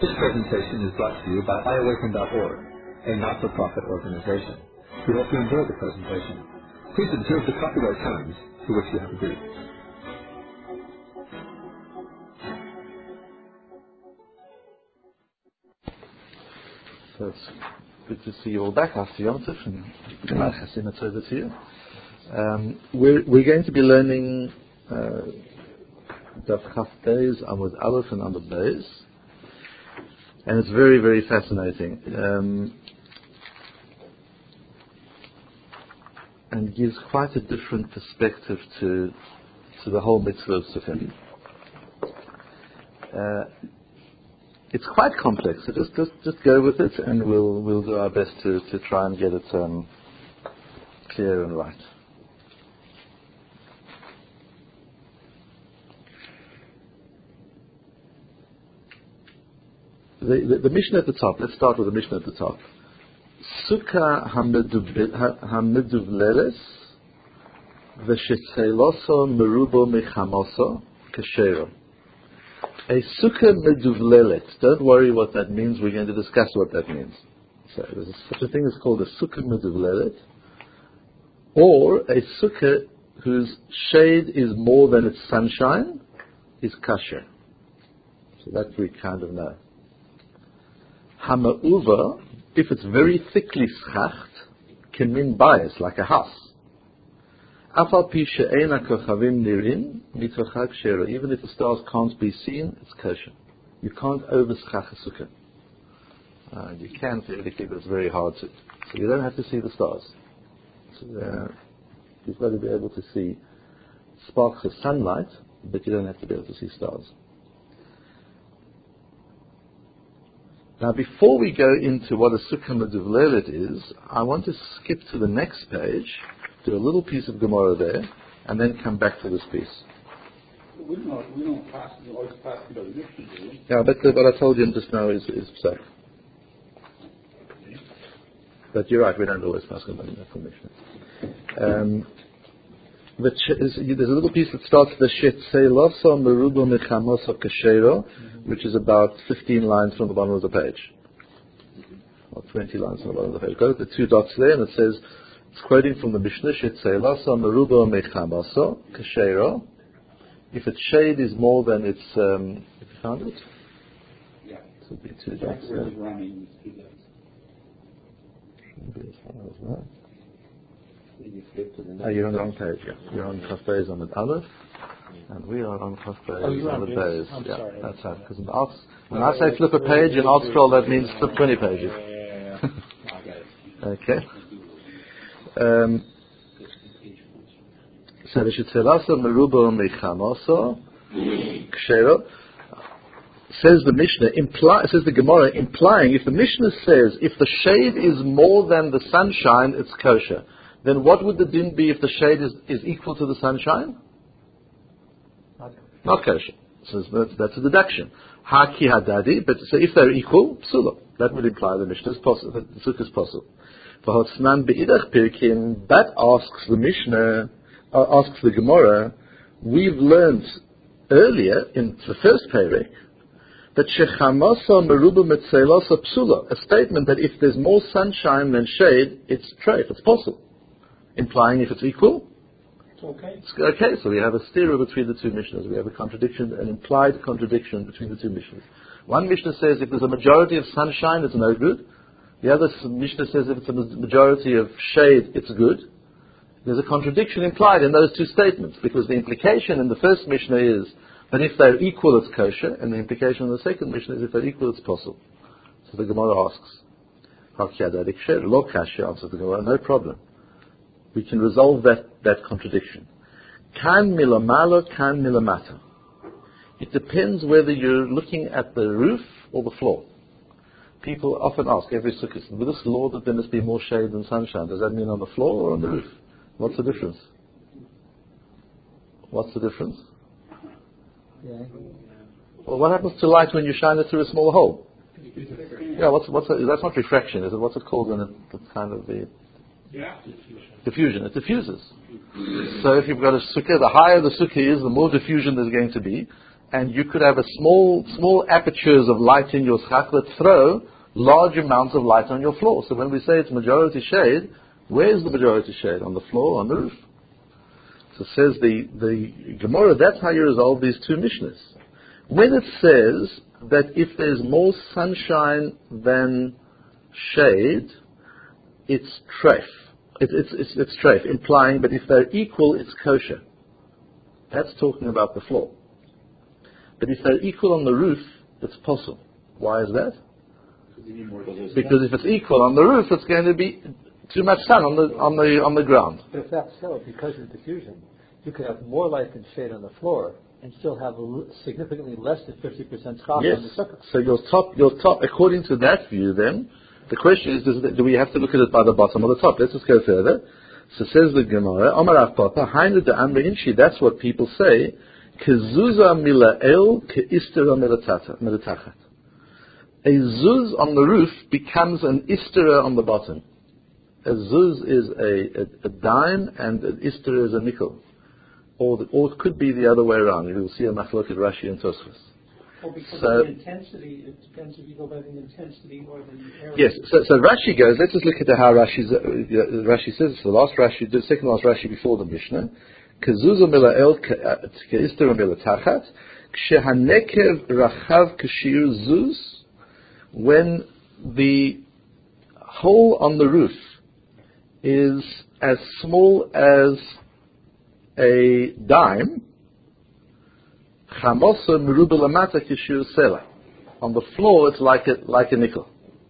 This presentation is brought to you by iAwaken.org, a not-for-profit organization. We hope you enjoy the presentation. Please observe the copyright terms to which you have agreed. So it's good to see you all back after Yom Tov, and Gemar Chasim Atzova to you. We're going to be learning Daf Chaf Beis, Amud Aleph and Amud Beis, and it's very, very fascinating, and gives quite a different perspective to the whole mitzvah of Sukkot. It's quite complex, so just go with it, and we'll do our best to try and get it clear and right. The Mishnah at the top. Let's start with the Mishnah at the top. Sukkah hameduvleres v'shetzeloso merubo mechamoso kashero. A sukkah meduvlelet. Don't worry what that means. We're going to discuss what that means. So there's such a thing as called a sukkah meduvlelet, or a sukkah whose shade is more than its sunshine is kasher. So that we kind of know. Hama'uva, if it's very thickly schacht, can mean bias, like a house. Afal pi she'ein ha'kochavim nirin, mitzocha kshera. Even if the stars can't be seen, it's kosher. You can't over-schach a sukkah. You can theoretically, but it's very hard to. So you don't have to see the stars. So, you've got to be able to see sparks of sunlight, but you don't have to be able to see stars. Now, before we go into what a sukkah meduvlelet is, I want to skip to the next page, do a little piece of Gemara there, and then come back to this piece. We don't pass, always pass the Mishnah, do we? Yeah, but what I told you just now is so. But you're right, we don't always pass the Mishnah. There's a little piece that starts the Shetzeloso Merubo Mechamoso Kashero, which is about 15 lines from the bottom of the page. Or 20 lines from the bottom of the page. Go to the two dots there, and it says, it's quoting from the Mishnah, Shetzeloso Merubo Mechamoso Kashero. If its shade is more than its, have you found it? Yeah. It would be two dots there. Shouldn't be as far as that. You're on the wrong page, yeah. You're on Chaf Beis Amud Aleph, and we are on Chaf Beis Amud Beis. Yeah, sorry. That's right. Because when I say flip a page in ArtScroll, that means flip 20 pages. Okay. So the Shetzelasa Merubo Mechamoso Kshero says the Mishnah, says the Gemara, implying if the Mishnah says if the shade is more than the sunshine, it's kosher. Then what would the din be if the shade is equal to the sunshine? Not kosher. So that's a deduction. Haki hadadi, but so if they're equal, psula. That would imply the Mishnah is possible, the sukkah is possible. For Hotzman beidach pirkin, that asks the Mishnah, asks the Gemara, we've learned earlier in the first perek that shechamasa meruba metzelosa psula, a statement that if there's more sunshine than shade, it's treif, it's possible. Implying if it's equal, it's okay. It's okay, so we have a stira between the two Mishnahs. We have a contradiction, an implied contradiction between the two Mishnahs. One Mishnah says if there's a majority of sunshine, it's no good. The other Mishnah says if it's a majority of shade, it's good. There's a contradiction implied in those two statements, because the implication in the first Mishnah is that if they're equal, it's kosher, and the implication in the second Mishnah is if they're equal, it's possible. So the Gemara asks, Lo kasher, answers the Gemara, no problem. We can resolve that contradiction. Kan milamalo, kan milamata. It depends whether you're looking at the roof or the floor. People often ask every sukkah, with this law that there must be more shade than sunshine, does that mean on the floor or on the roof? What's the difference? What's the difference? Yeah. Well, what happens to light when you shine it through a small hole? Yeah, that's not refraction, is it? What's it called when it's kind of the... Yeah. Diffusion. It diffuses. So if you've got a sukkah, the higher the sukkah is, the more diffusion there's going to be, and you could have a small apertures of light in your schach that throw large amounts of light on your floor. So when we say it's majority shade, where is the majority shade? On the floor, on the roof? So says the Gemara, that's how you resolve these two Mishnahs. When it says that if there's more sunshine than shade, it's treif. It's treif, implying that if they're equal, it's kosher. That's talking about the floor. But if they're equal on the roof, it's possible. Why is that? Because if it's equal on the roof, it's going to be too much sun on the ground. But if that's so, because of diffusion, you could have more light than shade on the floor and still have significantly less than 50% schach yes. on the sukkah. So your top, according to that view, then the question is: do we have to look at it by the bottom or the top? Let's just go further. So says the Gemara, Amar Rav Papa, Hainu de Amre Inshi. That's what people say. Kezuza milael keistera milatachat. A zuz on the roof becomes an istera on the bottom. A zuz is a dime and an istera is a nickel. Or it could be the other way around. You will see a machlokes Rashi and Tosfos. Or because of the intensity, it depends if you go by the intensity or the area. Yes, so Rashi goes, let's just look at how Rashi says, it's the last Rashi, the second last Rashi before the Mishnah. Kezuza mila'el ke'istera milatachat, kshehanekev rachav kashir zuz, when the hole on the roof is as small as a dime, chamosa meruba lamata kashir sela. On the floor, it's like a nickel.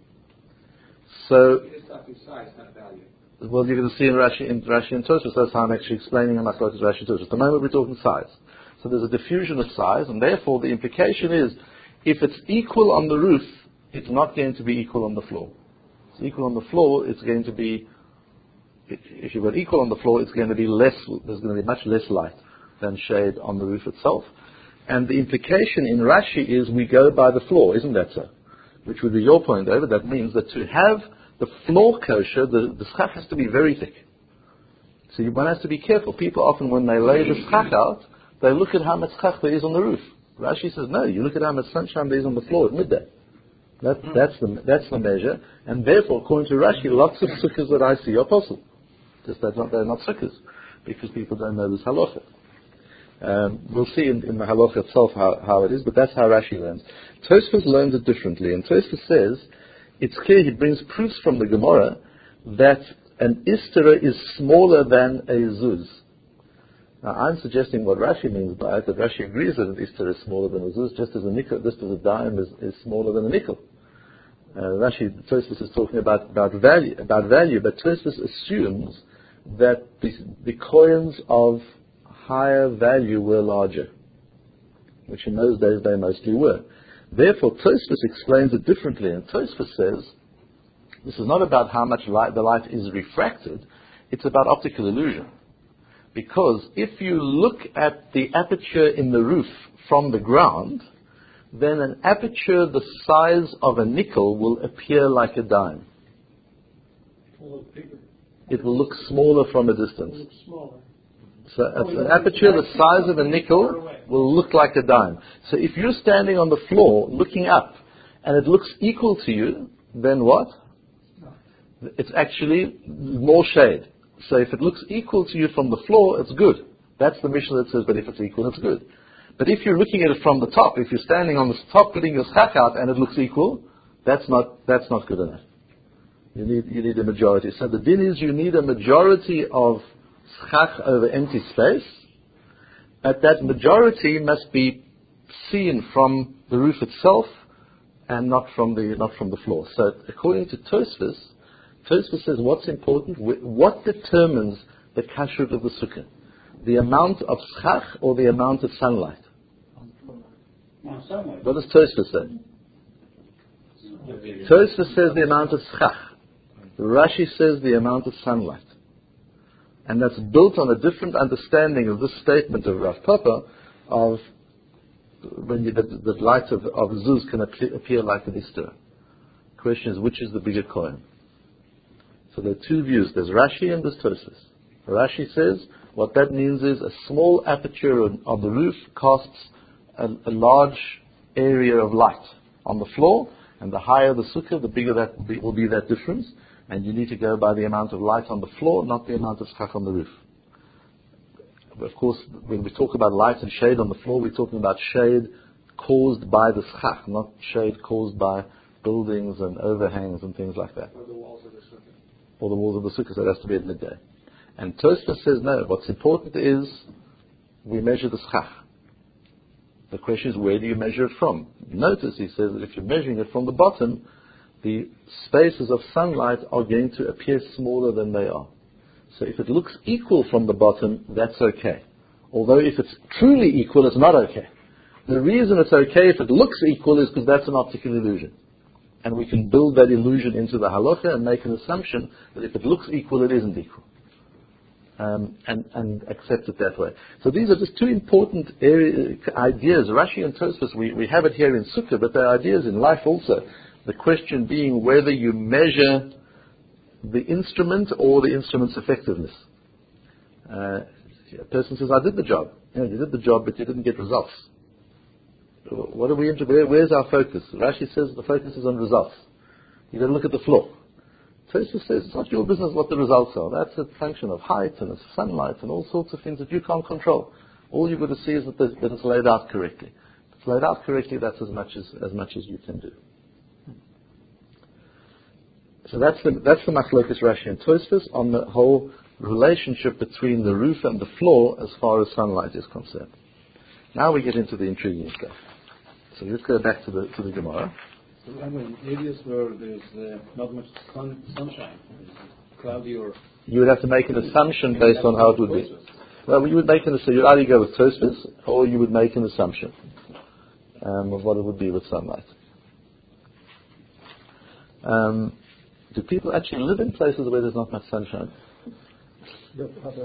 So, well, you're going to see in Rashi and Tosfos, that's how I'm actually explaining in machlokes Rashi and Tosfos. At the moment, we're talking size. So there's a diffusion of size, and therefore the implication is, if it's equal on the roof, it's not going to be equal on the floor. If it's equal on the floor, it's going to be, if you've got equal on the floor, it's going to be less, there's going to be much less light than shade on the roof itself. And the implication in Rashi is we go by the floor, isn't that so? Which would be your point, David. That means that to have the floor kosher, the schach has to be very thick. So one has to be careful. People often, when they lay the schach out, they look at how much schach there is on the roof. Rashi says, no, you look at how much sunshine there is on the floor at midday. That's the measure. And therefore, according to Rashi, lots of sukkahs that I see are possible. Just they're not sukkahs, because people don't know this halacha. We'll see in the halacha itself how it is, but that's how Rashi learns. Tosfos learns it differently, and Tosfos says, it's clear, he brings proofs from the Gemara that an istera is smaller than a zuz. Now I'm suggesting what Rashi means by it, that Rashi agrees that an istera is smaller than a zuz, just as a dime is smaller than a nickel. Tosfos is talking about value, but Tosfos assumes that the coins of higher value were larger, which in those days they mostly were. Therefore, Tosfos explains it differently, and Tosfos says, this is not about how much light the light is refracted, it's about optical illusion. Because if you look at the aperture in the roof from the ground, then an aperture the size of a nickel will appear like a dime. It will look smaller from a distance. So an aperture the size of a nickel will look like a dime. So if you're standing on the floor looking up and it looks equal to you, then what? It's actually more shade. So if it looks equal to you from the floor, it's good. That's the Mishnah that says, but if it's equal, it's good. But if you're looking at it from the top, if you're standing on the top putting your schach out and it looks equal, that's not good enough. You need a majority. So the din is you need a majority of schach over empty space, but that majority must be seen from the roof itself and not from the floor. So according to Tosfos says what's important, what determines the kashrut of the sukkah? The amount of schach or the amount of sunlight? What does Tosfos say? Tosfos says the amount of schach. Rashi says the amount of sunlight. And that's built on a different understanding of this statement of Rav Papa of when the light of zuz can appear like an istera. The question is, which is the bigger coin? So there are two views. There's Rashi and there's Tosfos. Rashi says what that means is a small aperture on the roof costs a large area of light on the floor, and the higher the sukkah, the bigger will be that difference. And you need to go by the amount of light on the floor, not the amount of schach on the roof. Of course, when we talk about light and shade on the floor, we're talking about shade caused by the schach, not shade caused by buildings and overhangs and things like that. Or the walls of the sukkah. Or the walls of the sukkah, so it has to be at midday. And Tosfos says no, what's important is we measure the schach. The question is, where do you measure it from? Notice he says that if you're measuring it from the bottom, the spaces of sunlight are going to appear smaller than they are. So if it looks equal from the bottom, that's okay. Although if it's truly equal, it's not okay. The reason it's okay if it looks equal is because that's an optical illusion. And we can build that illusion into the halacha and make an assumption that if it looks equal, it isn't equal. And accept it that way. So these are just two important ideas. Rashi and Tosfos, we have it here in Sukkah, but there are ideas in life also. The question being whether you measure the instrument or the instrument's effectiveness. A person says, I did the job. You did the job, but you didn't get results. What are we into? Where's our focus? Rashi says the focus is on results. You've got to look at the floor. Tosfos says it's not your business what the results are. That's a function of height and sunlight and all sorts of things that you can't control. All you've got to see is that it's laid out correctly. If it's laid out correctly, that's as much as you can do. So that's the Machlokes Rashi and Tosfos on the whole relationship between the roof and the floor as far as sunlight is concerned. Now we get into the intriguing stuff. So let's go back to the Gemara. So in areas where there's not much sunshine, cloudy or... You would have to make an assumption based on how it would be. Well, you would make an assumption. You'd either go with Tosfos or you would make an assumption of what it would be with sunlight. Do people actually live in places where there's not much sunshine? Your father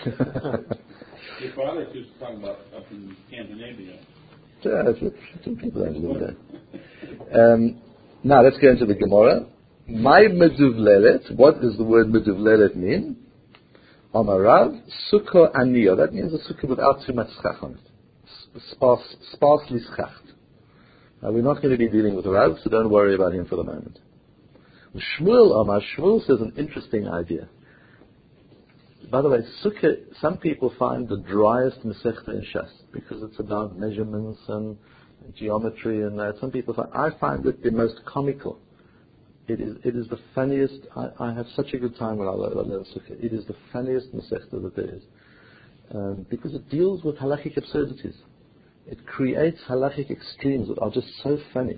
was talking about up in Scandinavia. Yeah, people don't live there. Now let's go into the Gemara. My meduvlelet. What does the word meduvlelet mean? Amarav sukkah aniya. That means a sukkah without too much schach on it. Sparsely schach. Now we're not going to be dealing with Rav, so don't worry about him for the moment. Shmuel says an interesting idea. By the way, Sukkah, some people find the driest Masechta in Shas because it's about measurements and geometry and that. Some people I find it the most comical. It is the funniest. I have such a good time when I learn Sukkah. It is the funniest Masechta that there is because it deals with halachic absurdities. It creates halachic extremes that are just so funny.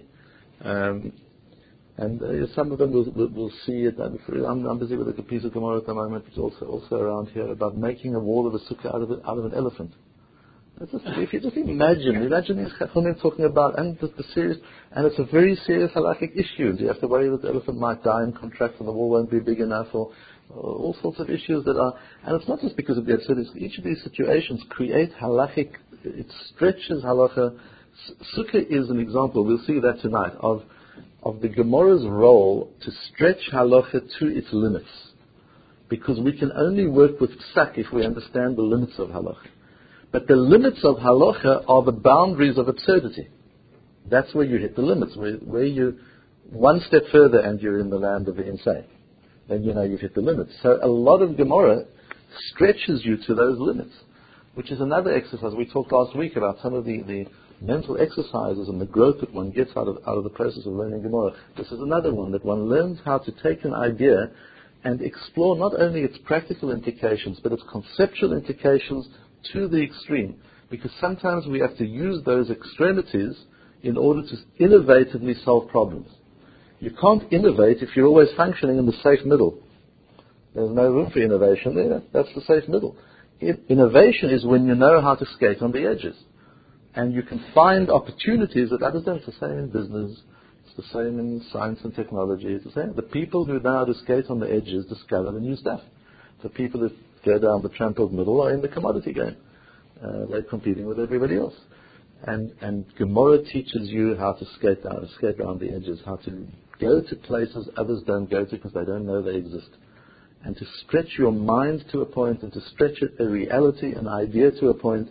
And some of them we'll see it. I'm busy with a piece of Gemara at the moment. It's also around here about making a wall of a sukkah out of an elephant. If you just imagine these chachamim talking about and the serious, and it's a very serious halachic issue. You have to worry that the elephant might die and contract, and the wall won't be big enough, or all sorts of issues that are. And it's not just because of the absurdities. Each of these situations create halachic. It stretches halacha. Sukkah is an example. We'll see that tonight of the Gemara's role to stretch halacha to its limits. Because we can only work with psak if we understand the limits of halacha. But the limits of halacha are the boundaries of absurdity. That's where you hit the limits, where you one step further and you're in the land of the insane. Then you know you've hit the limits. So a lot of Gemara stretches you to those limits, which is another exercise. We talked last week about some of the mental exercises and the growth that one gets out of the process of learning Gemara. This is another one, that one learns how to take an idea and explore not only its practical implications, but its conceptual implications to the extreme. Because sometimes we have to use those extremities in order to innovatively solve problems. You can't innovate if you're always functioning in the safe middle. There's no room for innovation there. That's the safe middle. Innovation is when you know how to skate on the edges. And you can find opportunities that others don't. It's the same in business. It's the same in science and technology. It's the same. The people who know how to skate on the edges discover the new stuff. The people who go down the trampled middle are in the commodity game. They're competing with everybody else. And Gemara teaches you how to skate around the edges, how to go to places others don't go to because they don't know they exist. And to stretch your mind to a point and to stretch a reality, an idea to a point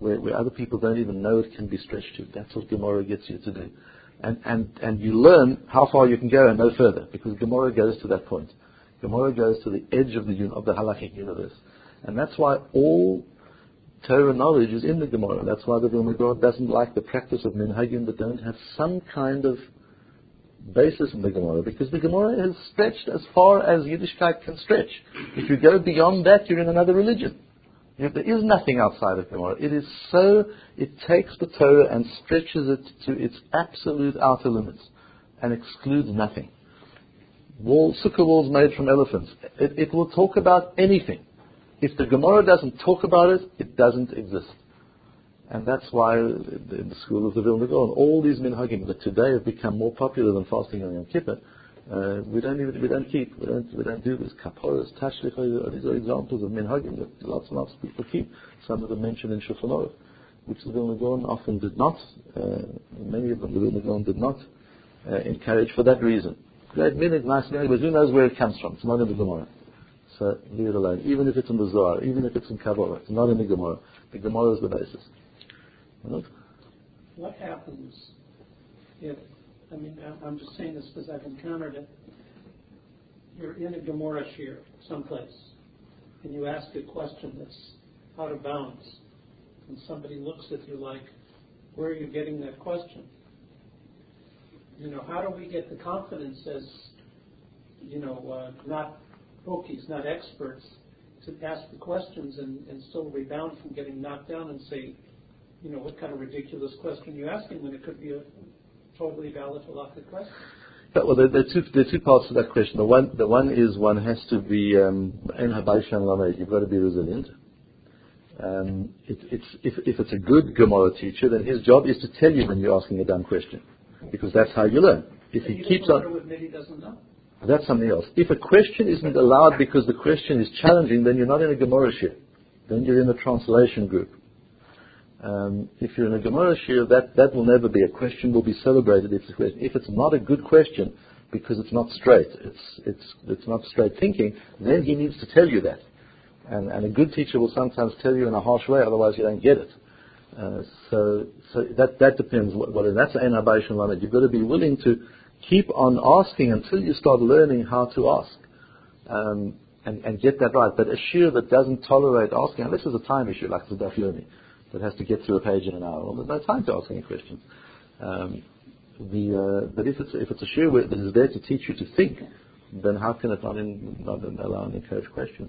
where other people don't even know it can be stretched to. That's what Gemara gets you to do. And you learn how far you can go and no further, because Gemara goes to that point. Gemara goes to the edge of the halakhic universe. And that's why all Torah knowledge is in the Gemara. That's why the Vilna Gaon doesn't like the practice of minhagim that don't have some kind of basis in the Gemara, because the Gemara has stretched as far as Yiddishkeit can stretch. If you go beyond that, you're in another religion. There is nothing outside of Gemara. It takes the Torah and stretches it to its absolute outer limits and excludes nothing. Sukkah walls made from elephants. It will talk about anything. If the Gemara doesn't talk about it, it doesn't exist. And that's why in the school of the Vilna Gaon, all these minhagim that today have become more popular than fasting on Yom Kippur, we don't do this. Kaporas, tashlich, these are examples of minhagim that lots and lots of people keep. Some of them mentioned in Shulchan Aruch, which the Vilna Gaon often did not. Many of them the Vilna Gaon did not encourage for that reason. Great minhag, nice minhag, but who knows where it comes from? It's not in the Gemara. So leave it alone. Even if it's in the Zohar, even if it's in Kabbalah, it's not in the Gemara. The Gemara is the basis. Right? What happens if, I'm just saying this because I've encountered it, you're in a Gemara shir someplace, and you ask a question that's out of bounds, and somebody looks at you like, where are you getting that question? How do we get the confidence as, not bookies, not experts, to ask the questions and still rebound from getting knocked down and say, what kind of ridiculous question you're asking when it could be a totally valid halakhic question? Well, there are two parts to that question. The one is one has to be en habayshan lamed. You've got to be resilient. If it's a good Gemara teacher, then his job is to tell you when you're asking a dumb question, because that's how you learn. If he keeps on, admit he doesn't know. That's something else. If a question isn't allowed because the question is challenging, then you're not in a Gemara shir. Then you're in a translation group. If you're in a Gemara shir, that will never be a question. Will be celebrated if it's a question. If it's not a good question because it's not straight, it's not straight thinking, then he needs to tell you that. And a good teacher will sometimes tell you in a harsh way, otherwise you don't get it. So that depends. That's an habayshan lamed. You've got to be willing to keep on asking until you start learning how to ask, and get that right. But a shir that doesn't tolerate asking, and this is a time issue, like the Daf Yomi, that has to get through a page in an hour. Well, there's no time to ask any questions. But if it's a shir that is there to teach you to think, then how can it not allow and encourage questions?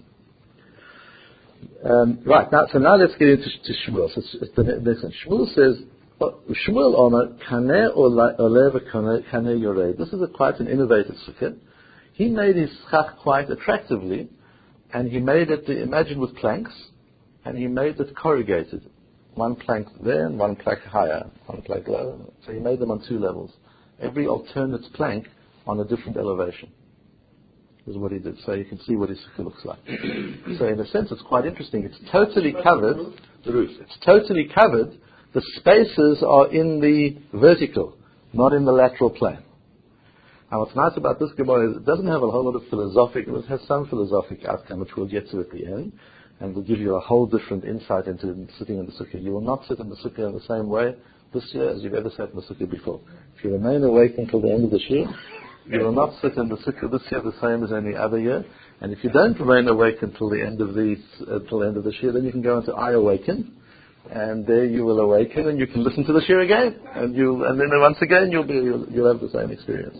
Right, now let's get into Shmuel. So it's the next one. Shmuel says, Shmuel Omer, Kaneh Olev Kaneh Yored. This is quite an innovative sukkah. He made his schach quite attractively, and he made it, imagine, with planks, and he made it corrugated. One plank there and one plank higher, one plank lower. So he made them on two levels. Every alternate plank on a different elevation. Is what he did. So you can see what his sukkah looks like. So in a sense, it's quite interesting. It's totally covered, the roof. It's totally covered. The spaces are in the vertical, not in the lateral plane. Now what's nice about this Gemara is it doesn't have a whole lot of philosophic, it has some philosophic outcome, which we'll get to at the end, and will give you a whole different insight into sitting in the sukkah. You will not sit in the sukkah in the same way this year as you've ever sat in the sukkah before. If you remain awake until the end of the year, you will not sit in the sukkah this year the same as any other year. And if you don't remain awake until the end of the year, then you can go into I Awaken, and there you will awaken, and you can listen to the shir again, and then once again you'll have the same experience.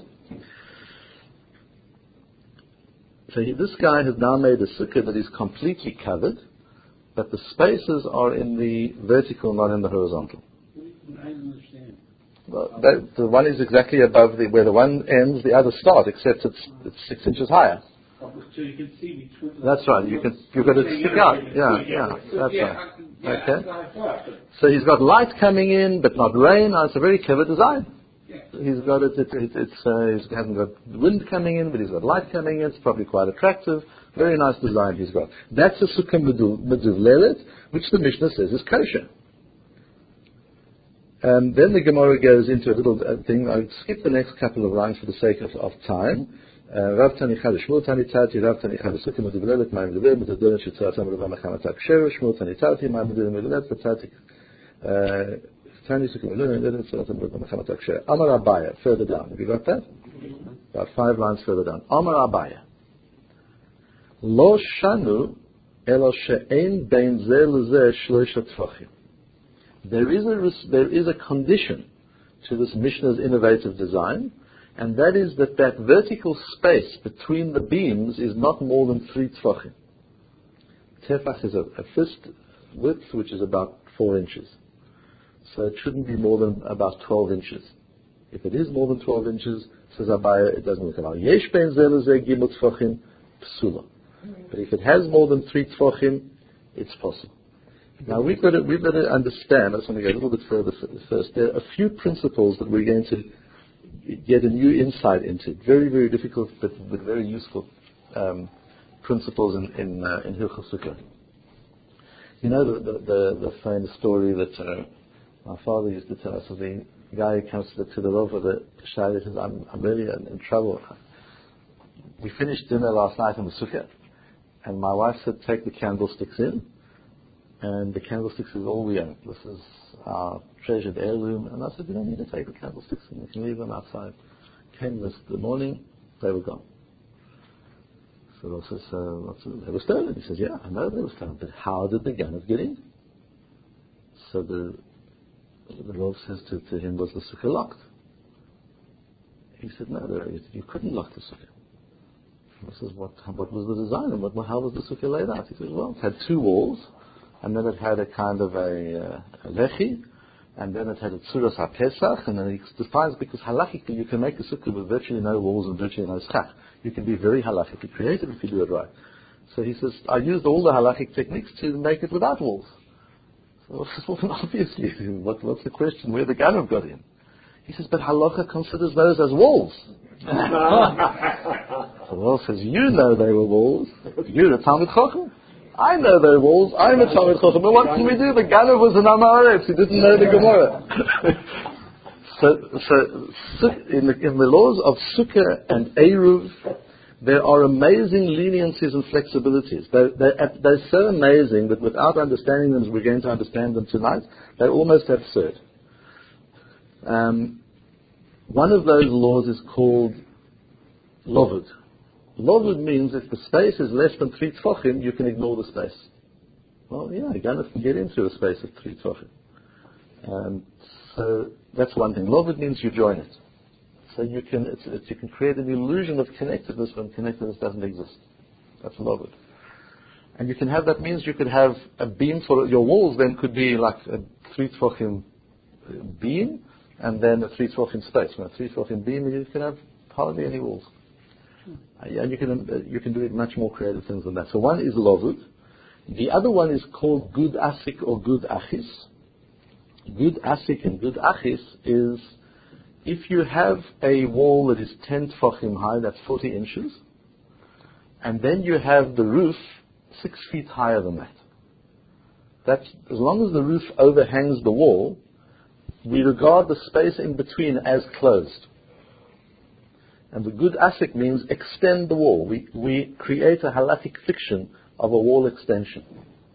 So this guy has now made a sukkah that is completely covered, but the spaces are in the vertical, not in the horizontal. I don't understand. Well, the one is exactly above where the one ends, the other start, except it's 6 inches higher. So you can see between. That's right. You've got it stick out. Yeah. That's right. Okay. So he's got light coming in, but not rain. It's a very clever design. He's got it. He hasn't got wind coming in, but he's got light coming in. It's probably quite attractive. Very nice design he's got. That's a sukkah meduvlelet, which the Mishnah says is kosher. Then the Gemara goes into a little thing. I'll skip the next couple of lines for the sake of time. Rav Tani Chad Shmuel Tani Tati Rav Tani Chad Sukkah Meduvlelet Ma'im Meduvlelet Meduvlelet Shetzat Amar Rav Machamatak Shero Shmuel Tani Tati Ma'im Meduvlelet Meduvlelet Amar Abaya, further down. Have you got that? About 5 lines further down. Amar Abaya. Lo shanu elo she'ein bein zeh lezeh shloisha tfachim. There is a condition to this Mishnah's innovative design, and that is that vertical space between the beams is not more than 3 tfachim. Tefach is a fist width, which is about 4 inches. So it shouldn't be more than about 12 inches. If it is more than 12 inches, says Abaya, it doesn't work out. Yesh ben zeh lezeh gimel tfachim psula. But if it has more than 3 tfachim, it's possible. Now we've got to understand. I just want to go a little bit further first. There are a few principles that we're going to get a new insight into. Very, very difficult, but very useful principles in Hilchos Sukkah. You know the famous story that my father used to tell us of the guy who comes to the Rav of the Shai and says, I'm really in trouble. We finished dinner last night in the Sukkah, and my wife said, take the candlesticks in. And the candlesticks is all we own. This is our treasured heirloom. And I said, you don't need to take the candlesticks in. You can leave them outside. Came the morning, they were gone. So I says, they were stolen. He says, yeah, I know they were stolen. But how did the gunners get in? So the Rav says to him, was the sukkah locked? He said, no, you couldn't lock the sukkah. I says, what was the design? And how was the sukkah laid out? He says, well, it had 2 walls. And then it had a kind of a lechi, and then it had a tzuras ha-pesach, and then it defines, because halachically you can make a sukkah with virtually no walls and virtually no schach. You can be very halachically creative if you do it right. So he says, I used all the halachic techniques to make it without walls. So I says, well, obviously, what's the question? Where the Ganav got in? He says, but halacha considers those as walls. So Rav says, you know they were walls. You're a Talmid Chacham. I know their walls. I'm a Talmid Chacham. But what can we do? The Ganav was an Amaretz. He didn't know the Gemara. So in the laws of Sukkah and Eruv, there are amazing leniencies and flexibilities. They're so amazing that without understanding them as we're going to understand them tonight, they're almost absurd. One of those laws is called Lovud. Lovud means if the space is less than 3 tfachim, you can ignore the space. Well, yeah, you're going to get into a space of 3 tfachim. So that's one thing. Lovud means you join it. So you can create an illusion of connectedness when connectedness doesn't exist. That's Lovud. And you can have, that means you could have a beam for your walls, then could be like a 3 tfachim beam, and then a 3 tfachim space. When a 3 tfachim beam, you can have hardly any walls. And you can do it much more creative things than that. So one is Lovud. The other one is called Gud Asik or Gud Achis. Gud Asik and Gud Achis is if you have a wall that is 10 tfachim high, that's 40 inches, and then you have the roof 6 feet higher than that. That's, as long as the roof overhangs the wall, we regard the space in between as closed. And the Gud Asik means extend the wall. We create a halakhic fiction of a wall extension.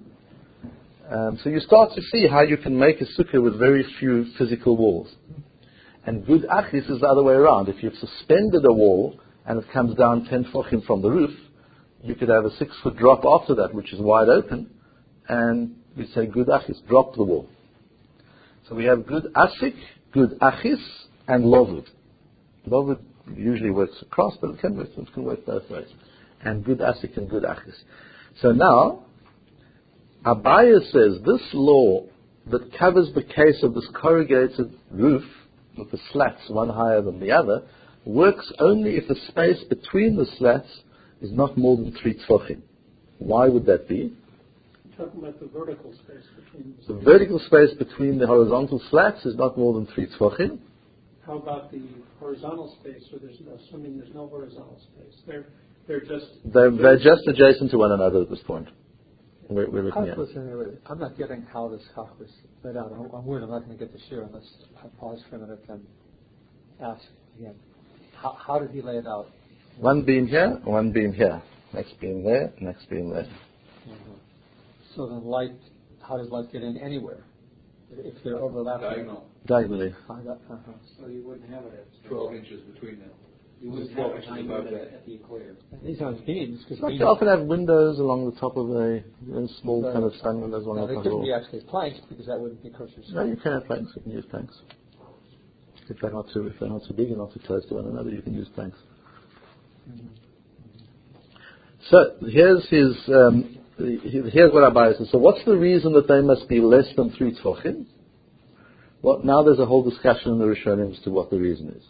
So you start to see how you can make a sukkah with very few physical walls. And Gud Achis is the other way around. If you've suspended a wall and it comes down 10 tfachim from the roof, you could have a 6-foot drop after that, which is wide open, and we say Gud Achis, drop the wall. So we have Gud Asik, Gud Achis, and Lovud. Lovud usually works across, but it can work both ways. And Gud Asik and Gud Achis. So now, Abaya says this law that covers the case of this corrugated roof with the slats one higher than the other works only if the space between the slats is not more than 3 tfachim. Why would that be? You're talking about the vertical space between the vertical space between the horizontal slats is not more than 3 tfachim. How about the horizontal space, or assuming there's no horizontal space? They're just adjacent to one another at this point. We're looking at. I'm not getting how this chach was laid out. I'm worried I'm not going to get to share unless I pause for a minute and ask again. How did he lay it out? One beam here, one beam here. Next beam there, next beam there. Mm-hmm. So then how does light get in anywhere? if they're overlapping. Diagonal. diagonally. So you wouldn't have it at 12 inches between them. You wouldn't 12 have it inches above that. at the equator. These aren't beams, because Like you often have windows along the top of a small kind of sun windows along they the top of couldn't the be wall. actually planks, because that wouldn't be kosher. No, you can have planks. You can use planks. If they're not too big and not too close to one another, you can use planks. So here's here's what Abai says. So what's the reason that they must be less than 3 tefachim? Well, now there's a whole discussion in the Rishonim as to what the reason is.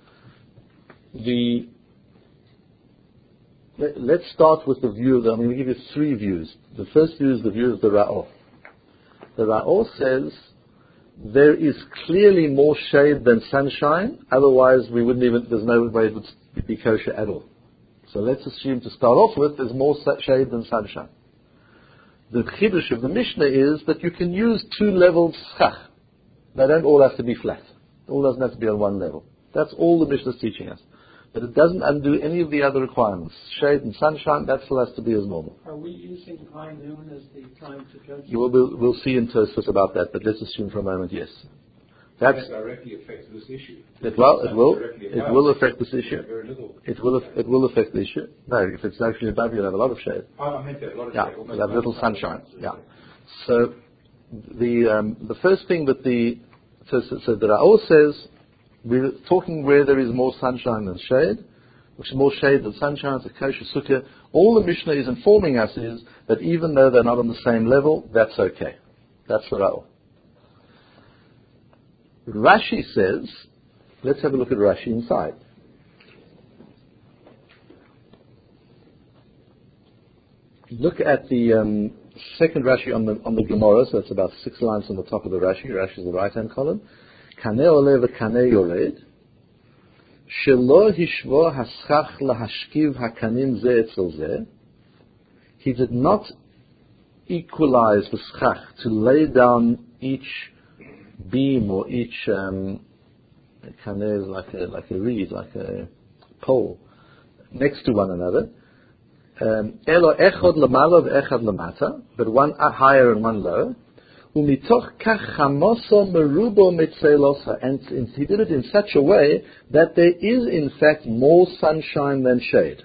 Let's start with the view I'm going to give you 3 views. The first view is the view of the Ra'or. The Ra'or says there is clearly more shade than sunshine, otherwise there's no way it would be kosher at all. So let's assume to start off with there's more shade than sunshine. The chidush of the Mishnah is that you can use 2 levels schach. They don't all have to be flat. It all doesn't have to be on one level. That's all the Mishnah is teaching us. But it doesn't undo any of the other requirements. Shade and sunshine, that still has to be as normal. Are we using high noon as the time to judge? We'll see in Tosfos about that, but let's assume for a moment, yes. That directly affects this issue. It will affect this issue. It will affect the issue. No, if it's actually above, you'll have a lot of shade. I meant that, a lot of Yeah, shade. you'll have little sunshine. Yeah. So the first thing that the Ra'or says, we're talking where there is more sunshine than shade, which is more shade than sunshine, it's a kosher sukkah. All the Mishnah is informing us is that even though they're not on the same level, that's okay. That's the Ra'or. Rashi says, let's have a look at Rashi inside. Look at the second Rashi on the Gemara, so it's about 6 lines on the top of the Rashi. Rashi is the right-hand column. Kaneh oleh v'kaneh yored, shelo hishvo haschach lahashkiv hakanim ze etzel ze. He did not equalize the schach to lay down each beam or each kaneh is like a reed, like a pole, next to one another. Elo echad lamala v'echad lamata, but one higher and one lower. Umitoch kach chamoso merubo mitzelosa, and he did it in such a way that there is in fact more sunshine than shade.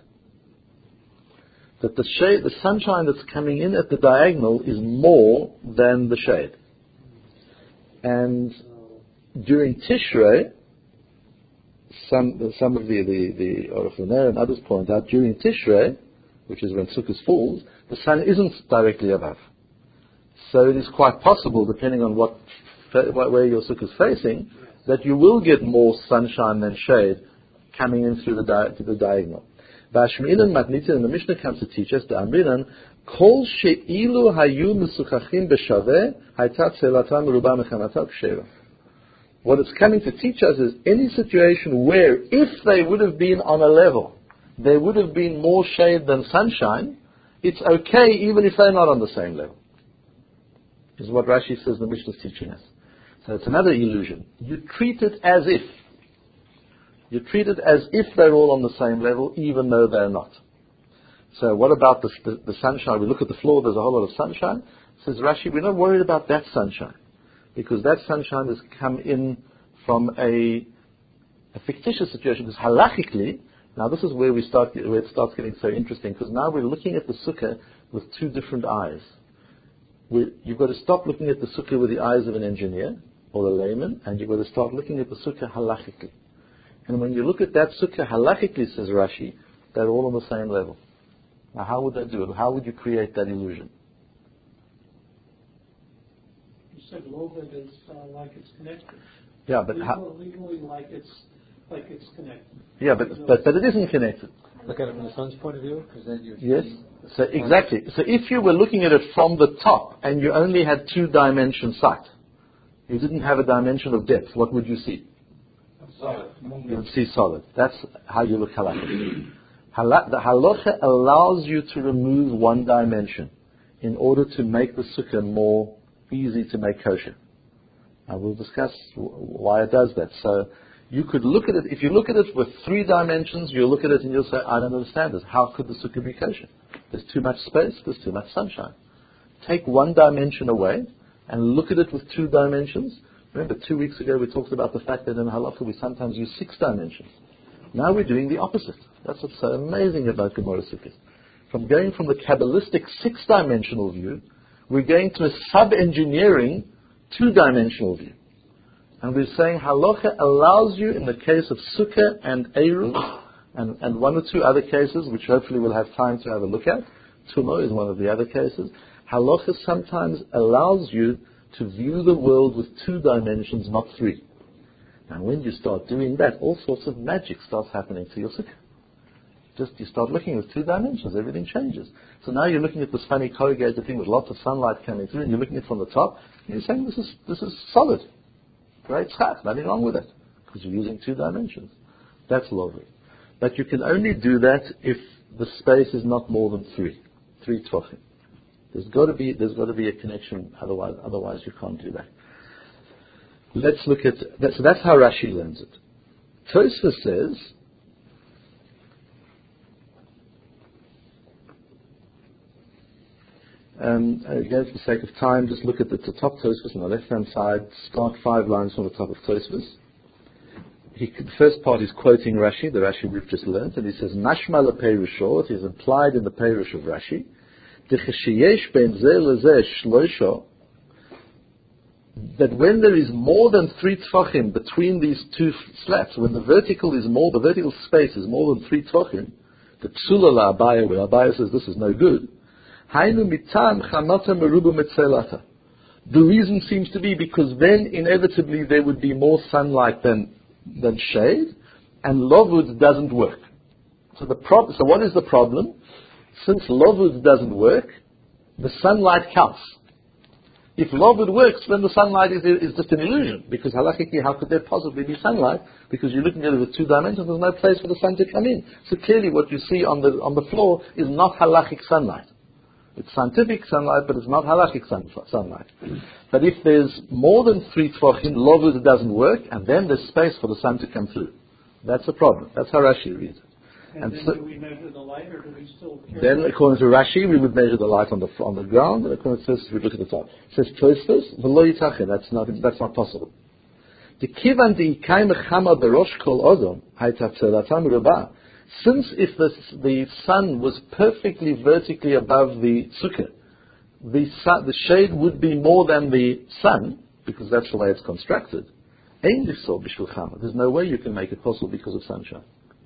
That the sunshine that's coming in at the diagonal is more than the shade. And during Tishrei, some of the Aruch LaNer and others point out, during Tishrei, which is when Sukkot falls, the sun isn't directly above. So it is quite possible, depending on where your sukkah is facing, that you will get more sunshine than shade coming in through the diagonal. Bashminan Matnitin, and the Mishnah comes to teach us the Amrinan, Kol she'ilu hayu mesuchachim b'shaveh haytat selatam merubah mechanata b'sheva. What it's coming to teach us is any situation where, if they would have been on a level, there would have been more shade than sunshine, it's okay even if they're not on the same level. This is what Rashi says the Mishnah is teaching us. So it's another illusion. You treat it as if. You treat it as if they're all on the same level, even though they're not. So what about the sunshine? We look at the floor, there's a whole lot of sunshine. Says Rashi, we're not worried about that sunshine, because that sunshine has come in from a fictitious situation. Because halachically, now this is where it starts getting so interesting, because now we're looking at the sukkah with 2 different eyes. You've got to stop looking at the sukkah with the eyes of an engineer or a layman, and you've got to start looking at the sukkah halachically. And when you look at that sukkah halachically, says Rashi, they're all on the same level. Now how would that do it? How would you create that illusion? You said Lovid is like it's connected. Yeah, but legally like it's connected. Yeah, but it isn't connected. Look at it from the sun's point of view, because then you Yes. So exactly. So if you were looking at it from the top and you only had 2-dimension sight, you didn't have a dimension of depth, what would you see? Solid. You would see solid. That's how you look halakha. The halacha allows you to remove 1 dimension in order to make the sukkah more easy to make kosher. And we'll discuss why it does that. So you could look at it, if you look at it with 3 dimensions, you'll look at it and you'll say, I don't understand this. How could the sukkah be kosher? There's too much space, there's too much sunshine. Take 1 dimension away, and look at it with 2 dimensions. Remember, 2 weeks ago we talked about the fact that in halakha we sometimes use 6 dimensions. Now we're doing the opposite. That's what's so amazing about Gemara Sukkot. From going from the Kabbalistic 6-dimensional view, we're going to a sub-engineering 2-dimensional view. And we're saying halakha allows you, in the case of Sukkah and Eruv, and 1 or 2 other cases, which hopefully we'll have time to have a look at. Tumah is one of the other cases. Halakha sometimes allows you to view the world with 2 dimensions, not 3. And when you start doing that, all sorts of magic starts happening to your sukkah. Just you start looking with 2 dimensions, everything changes. So now you're looking at this funny corrugated thing with lots of sunlight coming through, and you're looking at it from the top, and you're saying this is solid. Great schach, nothing wrong with it, because you're using 2 dimensions. That's lovely. But you can only do that if the space is not more than 3 tvachim. There's got to be a connection, otherwise you can't do that. Let's look at that. So that's how Rashi learns it. Tosfos says, again, for the sake of time, just look at the top Tosfos on the left-hand side. Start 5 lines from the top of Tosfos. The first part is quoting Rashi, the Rashi we've just learned, and he says, "Mashma lePerushot," it is implied in the Perush of Rashi, that when there is more than 3 tvachim between these 2 slats, when the vertical space is more than 3 tvachim, the psula la Abaya, where Abaya says this is no good, hainu mitam chamata meruba metzelata. The reason seems to be because then inevitably there would be more sunlight than shade, and lovud doesn't work. So what is the problem? Since lovud doesn't work, the sunlight counts. If lovud works, then the sunlight is just an illusion, because halachically, how could there possibly be sunlight? Because you're looking at it with 2 dimensions, there's no place for the sun to come in. So clearly what you see on the floor is not halachic sunlight. It's scientific sunlight, but it's not halachic sunlight. But if there's more than 3 tvachim, lovud doesn't work, and then there's space for the sun to come through. That's a problem. That's how Rashi reads it. And then do we measure the light, or do we still care? Then, according to Rashi, we would measure the light on the ground, and according to Tosfos, we look at the top. It says Tosfos, v'lo yitacheh, that's not possible. The kivan de'ikay mechama berosh kol odom, haytatzelatam rabah. Since if the sun was perfectly vertically above the sukkah, the shade would be more than the sun, because that's the way it's constructed. There's no way you can make it possible because of sunshine.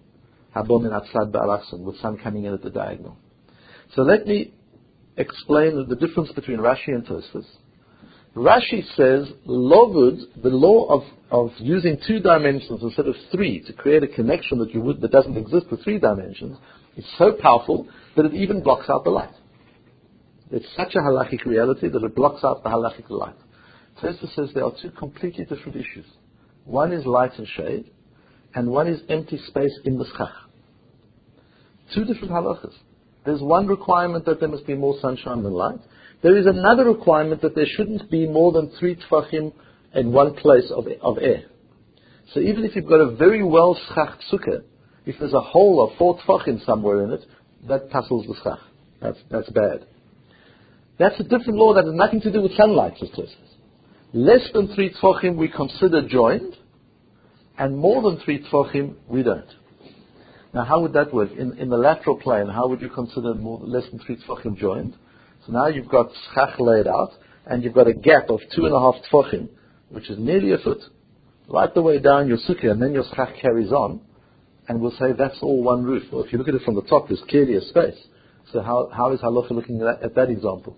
With sun coming in at the diagonal. So let me explain the difference between Rashi and Tosfos. Rashi says, lovud, the law of using 2 dimensions instead of 3 to create a connection that doesn't exist with 3 dimensions, is so powerful that it even blocks out the light. It's such a halachic reality that it blocks out the halachic light. Tosfos says there are 2 completely different issues. One is light and shade, and one is empty space in the schach. 2 different halachas. There's one requirement that there must be more sunshine than light. There is another requirement that there shouldn't be more than 3 tvachim in one place of air. So even if you've got a very well schach sukkah, if there's a hole of 4 tvachim somewhere in it, that tussles the schach. That's bad. That's a different law that has nothing to do with sunlight, says Tosfos. Less than 3 tvachim we consider joined, and more than 3 tvachim we don't. Now how would that work? In the lateral plane, how would you consider less than 3 tvachim joined? So now you've got schach laid out, and you've got a gap of 2.5 tvachim, which is nearly a foot, right the way down your sukkah, and then your schach carries on, and we'll say that's all one roof. Well, if you look at it from the top, there's clearly a space. So how is halacha looking at that example?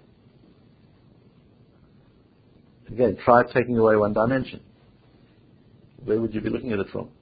Again, try taking away 1 dimension. Where would you be looking at it from?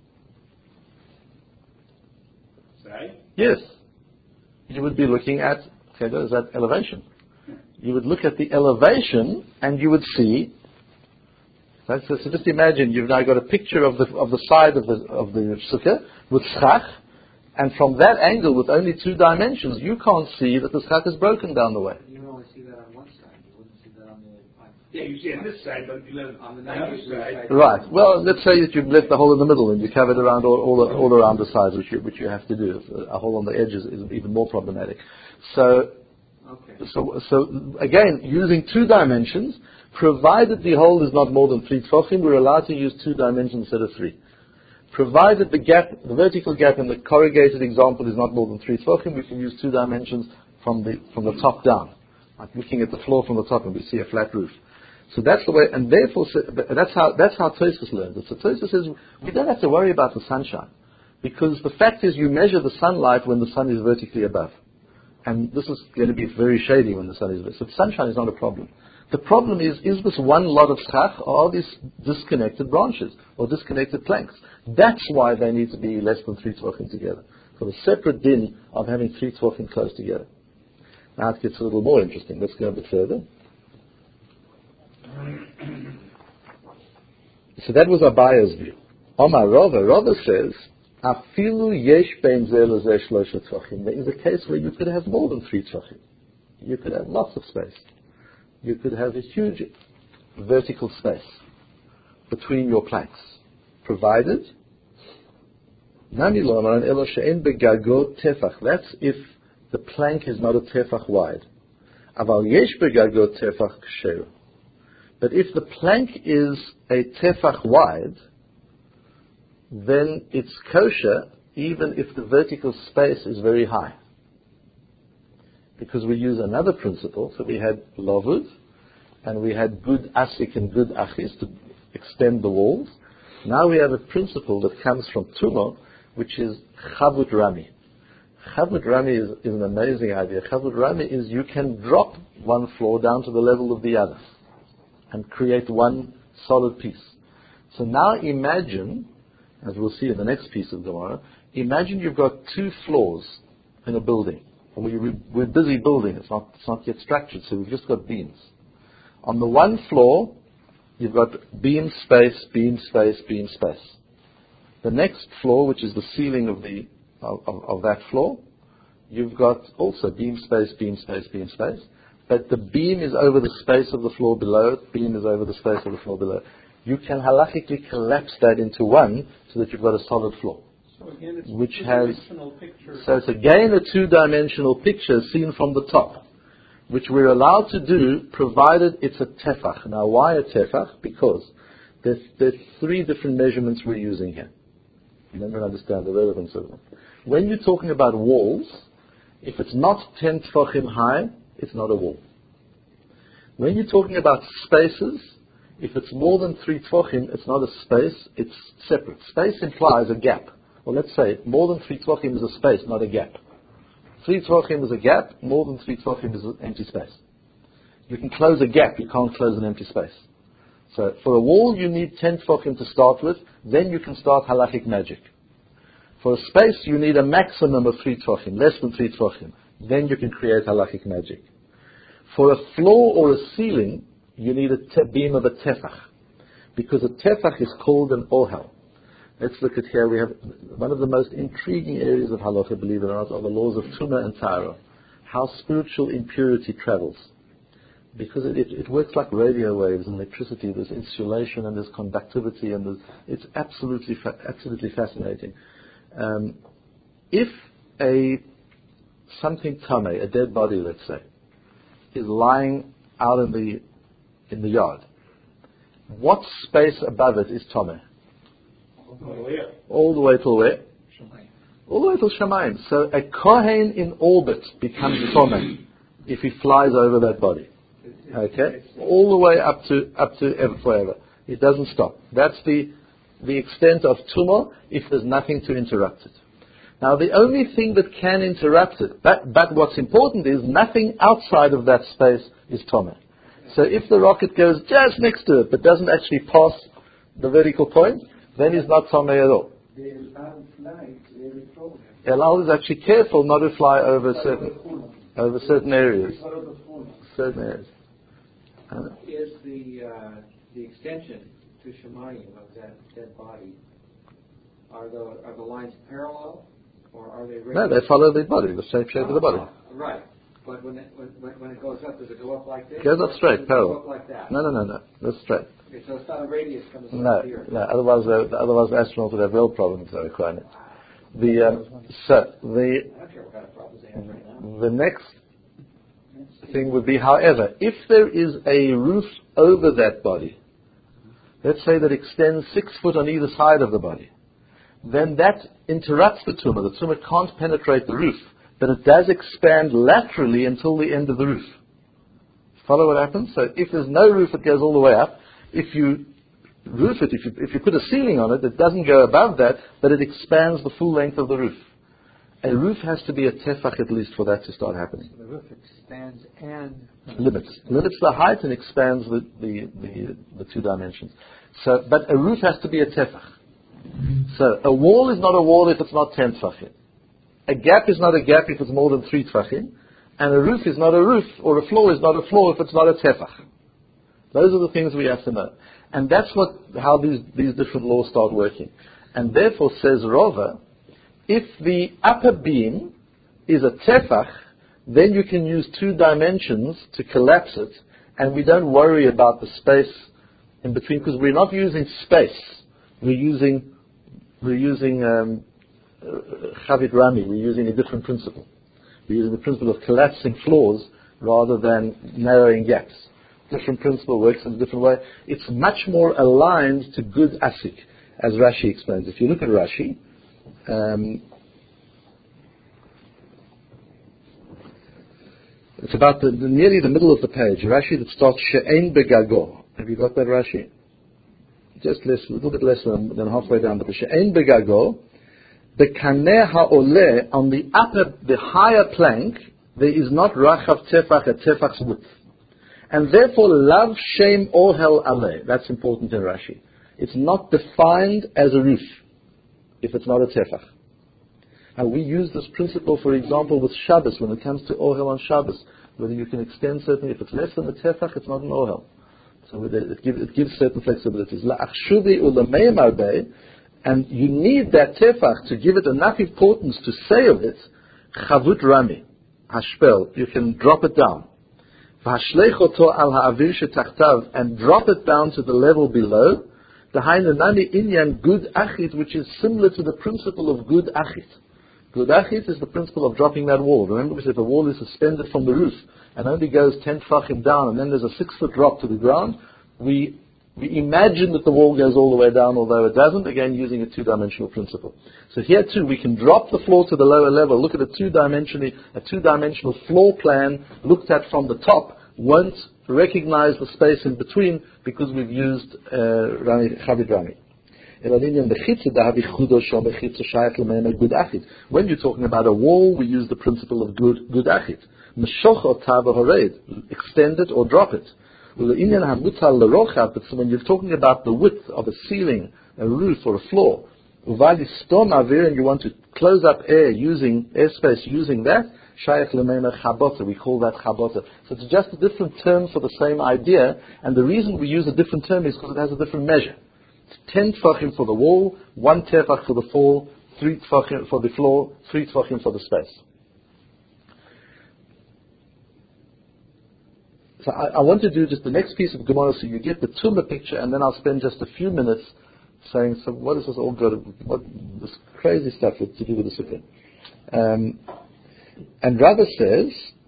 Right? Yes. You would be looking at, is that elevation? You would look at the elevation and you would see, so just imagine you've now got a picture of the side of the sukkah with schach, and from that angle with only 2 dimensions, you can't see that the schach is broken down the way. You can only see that on one side. You wouldn't see that on the other. Yeah, you see on this side, but you live On the other negative side. side. Right. Well, let's say that you've left the hole in the middle and you covered around all around the sides, which you have to do. A hole on the edge is even more problematic. So Okay. again, using 2 dimensions, Provided the hole is not more than 3 tefachim, we're allowed to use 2 dimensions instead of 3. Provided the gap, the vertical gap in the corrugated example is not more than 3 tefachim, we can use 2 dimensions from the top down. Like looking at the floor from the top and we see a flat roof. So that's the way, and therefore that's how Tosfos learns it. So Tosfos says we don't have to worry about the sunshine, because the fact is you measure the sunlight when the sun is vertically above, and this is going to be very shady when the sun is above. So sunshine is not a problem. The problem is this one lot of schach, or are these disconnected branches or disconnected planks? That's why they need to be less than 3 tefachim together, for the separate din of having 3 tefachim close together. Now it gets a little more interesting. Let's go a bit further. So that was Abaya's view. Omar Rava says, Afilu yesh bein zeh lezeh shlosha tefachim. There is a case where you could have more than 3 tefachim. You could have lots of space. You could have a huge vertical space between your planks, provided Nami lo amaran elo she'en begagot tefach. That's if the plank is not a tefach wide. Aval yesh begagot tefach ksher. But if the plank is a tefach wide, then it's kosher even if the vertical space is very high. Because we use another principle. So we had lavud, and we had good asik and good achis to extend the walls. Now we have a principle that comes from Tumah, which is chavut rami. Chavut rami is an amazing idea. Chavut rami is you can drop one floor down to the level of the other and create one solid piece. So now imagine, as we'll see in the next piece of Gemara, imagine you've got 2 floors in a building. And we're busy building, it's not yet structured, so we've just got beams. On the one floor, you've got beam space, beam space, beam space. The next floor, which is the ceiling of that floor, you've got also beam space, beam space, beam space. But the beam is over the space of the floor below, beam is over the space of the floor below. You can halachically collapse that into one so that you've got a solid floor. So again, it's which a has, two-dimensional picture. So it's again a 2-dimensional picture seen from the top, which we're allowed to do provided it's a tefach. Now why a tefach? Because there's 3 different measurements we're using here. You don't understand the relevance of them. When you're talking about walls, if it's not 10 tefachim high, it's not a wall. When you're talking about spaces, if it's more than 3 tefachim, it's not a space, it's separate. Space implies a gap. Well, let's say more than 3 tefachim is a space, not a gap. 3 tefachim is a gap, more than 3 tefachim is an empty space. You can close a gap, you can't close an empty space. So for a wall you need 10 tefachim to start with, then you can start halachic magic. For a space you need a maximum of 3 tefachim, less than 3 tefachim. Then you can create halachic magic. For a floor or a ceiling, you need a beam of a tefach. Because a tefach is called an ohel. Let's look at here. We have one of the most intriguing areas of halacha, believe it or not, are the laws of tumah and tahara. How spiritual impurity travels. Because it works like radio waves and electricity. There's insulation and there's conductivity and it's absolutely fascinating. If something tameh, a dead body, let's say, is lying out in the yard, what space above it is tameh? All the way till where? Shamayim. All the way till Shamayim. So a kohen in orbit becomes tameh if he flies over that body. Okay, all the way up to ever forever. It doesn't stop. That's the extent of tumah if there's nothing to interrupt it. Now the only thing that can interrupt it, but what's important is nothing outside of that space is tameh. So if the rocket goes just next to it but doesn't actually pass the vertical point, then it's not tameh at all. El is actually careful not to fly over certain areas. Certain areas. Is the extension to Shemayim of that dead body, are the lines parallel, or are they regular? No, they follow the body, the shape of the body. Right. But when it goes up, does it go up like this? It goes up straight, parallel. Go up like that? No. That's straight. Okay, so it's not a radius coming from here. No. Otherwise the astronauts would have real problems acquiring it. I don't care what kind of problems they have right now. The next. thing would be, however, if there is a roof over that body, let's say that extends 6 foot on either side of the body, then that interrupts the tumor. The tumor can't penetrate the roof, but it does expand laterally until the end of the roof. Follow what happens? So if there's no roof, it goes all the way up. If you roof it, if you put a ceiling on it, it doesn't go above that, but it expands the full length of the roof. A roof has to be a tefach at least for that to start happening. So the roof expands and Limits the height and expands the 2 dimensions. So, but a roof has to be a tefach. So a wall is not a wall if it's not 10 tefachim. A gap is not a gap if it's more than 3 tefachim. And a roof is not a roof, or a floor is not a floor if it's not a tefach. Those are the things we have to know. And that's how these different laws start working. And therefore, says Rava, if the upper beam is a tefach, then you can use 2 dimensions to collapse it, and we don't worry about the space in between, because we're not using space. We're using Chavit Rami. We're using a different principle. We're using the principle of collapsing floors rather than narrowing gaps. Different principle works in a different way. It's much more aligned to good asik, as Rashi explains. If you look at Rashi, it's about nearly the middle of the page. Rashi that starts she'ein begago. Have you got that Rashi? Just a little bit less than halfway down. But she'ein begago, the kaneh ha'oleh, on the higher plank, there is not rachav tefach, a tefach's width. And therefore, lav shem ohel aleh. That's important in Rashi. It's not defined as a roof if it's not a tefach. And we use this principle, for example, with Shabbos, when it comes to ohel on Shabbos, whether you can extend certain, if it's less than a tefach, it's not an ohel. So it gives certain flexibilities. La'achshuvi u'lamei marbei, and you need that tefach to give it enough importance to say of it, chavut rami, hashpel, you can drop it down. V'hashlech oto al ha'avir shetachtav, and drop it down to the level below, Dahainanani inyan good achit, which is similar to the principle of good achit. Good achit is the principle of dropping that wall. Remember we said the wall is suspended from the roof and only goes 10 tefachim down, and then there's a 6 foot drop to the ground. We imagine that the wall goes all the way down, although it doesn't, again using a 2-dimensional principle. So here too, we can drop the floor to the lower level, look at a 2-dimensional floor plan looked at from the top, won't recognize the space in between because we've used Chavit Rami. When you're talking about a wall, we use the principle of good achit. Extend it or drop it. But when you're talking about the width of a ceiling, a roof or a floor, and you want to close up airspace using that, we call that chabota. So it's just a different term for the same idea, and the reason we use a different term is because it has a different measure. It's 10 tefachim for the wall, 1 tefach for the fall, 3 tefachim for the floor, 3 tefachim for the space. So I want to do just the next piece of Gemara so you get the tumor picture, and then I'll spend just a few minutes saying, so what is this all got what this crazy stuff to do with the sukkah? And Rava says,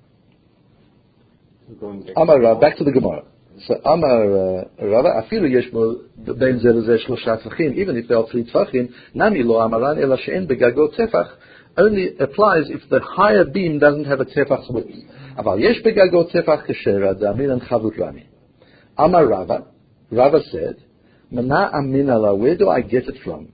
Amar, back to the Gemara. So Amar Rava, afilu yeshmo bein zeh lezeh shlosha tefachim, even if there are 3 tefachim, nami lo amaran ela she'en begago tefach, only applies if the higher beam doesn't have a tefach's width. Aval yesh begago tefach keshera da'aminan chavut rami. Amar Rava said, Mana aminala, where do I get it from?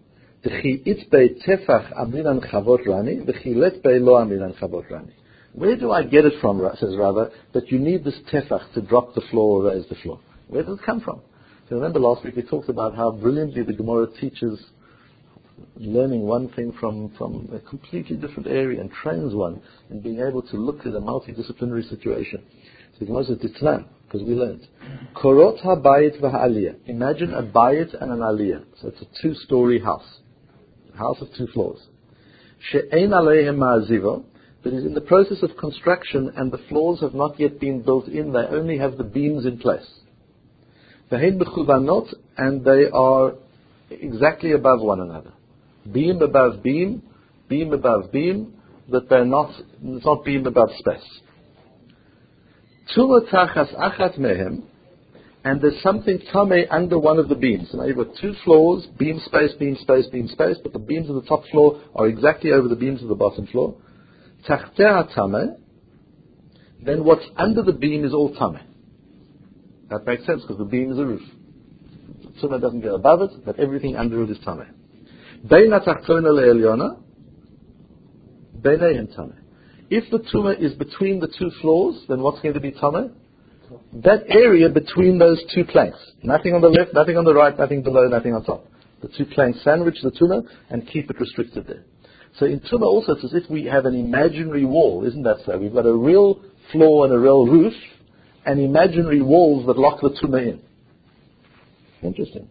Where do I get it from, says Rava, that you need this tefach to drop the floor or raise the floor? Where does it come from? So remember last week we talked about how brilliantly the Gemara teaches learning one thing from a completely different area and trains one in being able to look at a multidisciplinary situation. So the Gemara says, Titzlan, because we learned. Korot ha-bayit v'ha-aliyah. Imagine a bayit and an aliyah. So it's a 2-story house. A house of 2 floors. She'ein aleihem ma'aziva, that is in the process of construction and the floors have not yet been built in, they only have the beams in place. V'hein b'chuvanot, and they are exactly above one another. Beam above beam, beam above beam, that they're not, it's not beam above space. Tuma tachas achat mehem, and there's something tameh under one of the beams. So now you've got two floors, beam space, beam space, beam space, but the beams of the top floor are exactly over the beams of the bottom floor. Tachtea tameh, then what's under the beam is all tameh. That makes sense because the beam is a roof. The tumah doesn't go above it, but everything under it is tameh. Beina tachtona le'elyona, beineihem tameh. If the tumah is between the two floors, then what's going to be tameh? That area between those two planks. Nothing on the left, nothing on the right, nothing below, nothing on top. The two planks sandwich the tumah and keep it restricted there. So in tumah also it's as if we have an imaginary wall, isn't that so? We've got a real floor and a real roof and imaginary walls that lock the tumah in. Interesting.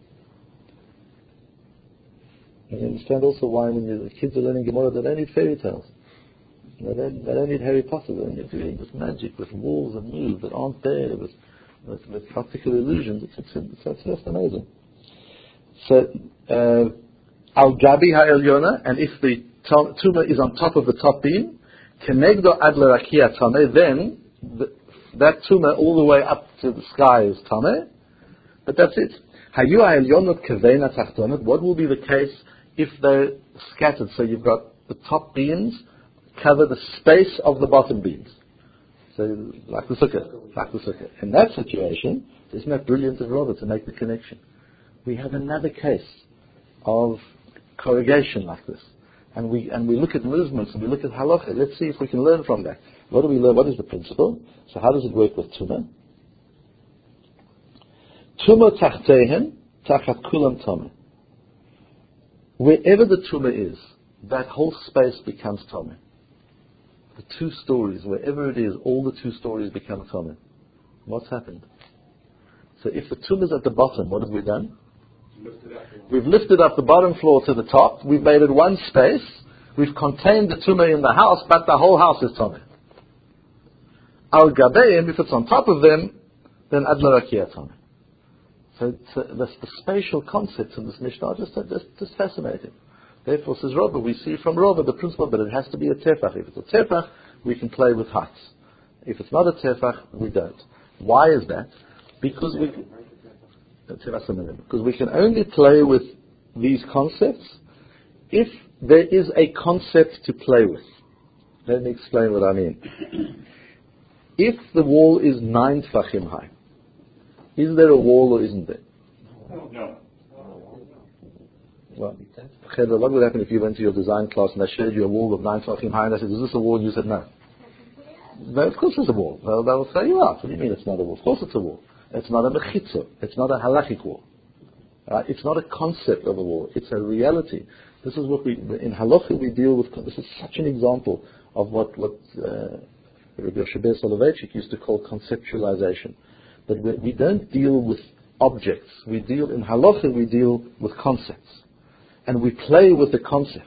And you understand also why when the kids are learning Gemara they don't need fairy tales. They don't need Harry Potter. They're doing this magic with walls and moves that aren't there, with practical illusions. It's just amazing. So, al gabi ha'elyona, and if the tumah is on top of the top beam, kenegdo ad l'rakia tameh, then that tumah all the way up to the sky is tameh. But that's it. Hayu ha'elyonot kevena tachtonot. What will be the case if they're scattered? So you've got the top beams cover the space of the bottom beams. So, like the sukkah. In that situation, isn't that brilliant of Robert to make the connection? We have another case of corrugation like this. And we look at movements and we look at halacha. Let's see if we can learn from that. What do we learn? What is the principle? So how does it work with tumah? Tumah tachtehen, tachat kulam tumah. Wherever the tumah is, that whole space becomes tumah. The two stories, wherever it is, all the two stories become tumah. What's happened? So if the tumah is at the bottom, what have we done? We've lifted up the bottom floor to the top. We've made it one space. We've contained the tumah in the house, but the whole house is tumah. Al gabeim, if it's on top of them, then ad l'rakia tumah. So the spatial concepts in this Mishnah are just fascinating. Therefore, says Rava, we see from Rava the principle, but it has to be a tefach. If it's a tefach, we can play with heights. If it's not a tefach, we don't. Why is that? Because we can only play with these concepts if there is a concept to play with. Let me explain what I mean. If the wall is 9 tfachim high, is there a wall or isn't there? No. Well, what would happen if you went to your design class and I showed you a wall of 9 tfachim high and I said, is this a wall? And you said no. No, of course it's a wall. Well, they'll say you out. What do you mean it's not a wall? Of course it's a wall. It's not a mechitza. It's not a halachic wall. It's not a concept of a wall. It's a reality. This is what in halacha we deal with. This is such an example of what Rabbi Yoshe Soloveitchik used to call conceptualization. But we don't deal with objects. In halacha we deal with concepts. And we play with the concepts.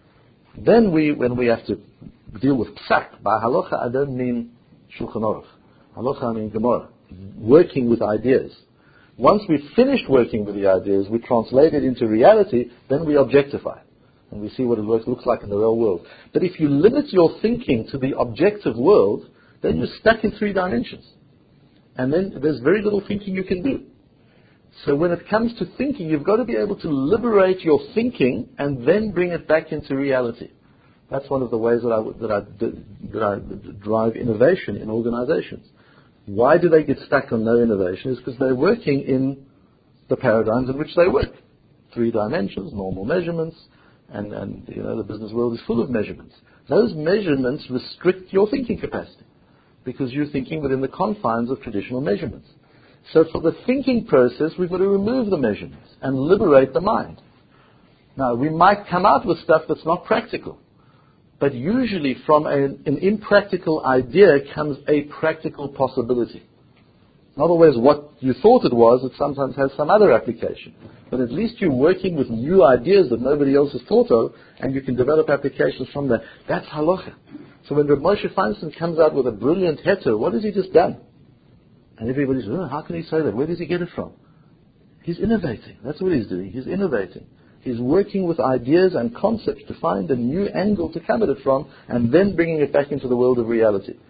Then when we have to deal with psak, by halacha I don't mean Shulchan Aruch. Halacha I mean Gemara. Working with ideas. Once we've finished working with the ideas, we translate it into reality, then we objectify. And we see what it looks like in the real world. But if you limit your thinking to the objective world, then you're stuck in 3 dimensions. And then there's very little thinking you can do. So when it comes to thinking, you've got to be able to liberate your thinking and then bring it back into reality. That's one of the ways that I drive innovation in organizations. Why do they get stuck on no innovation? It's because they're working in the paradigms in which they work. 3 dimensions, normal measurements, and the business world is full of measurements. Those measurements restrict your thinking capacity because you're thinking within the confines of traditional measurements. So for the thinking process, we've got to remove the measurements and liberate the mind. Now, we might come out with stuff that's not practical, but usually from an impractical idea comes a practical possibility. Not always what you thought it was, it sometimes has some other application. But at least you're working with new ideas that nobody else has thought of, and you can develop applications from that. That's halacha. So when Reb Moshe Feinstein comes out with a brilliant heter, what has he just done? And everybody says, how can he say that? Where does he get it from? He's innovating. That's what he's doing. He's innovating. He's working with ideas and concepts to find a new angle to come at it from, and then bringing it back into the world of reality.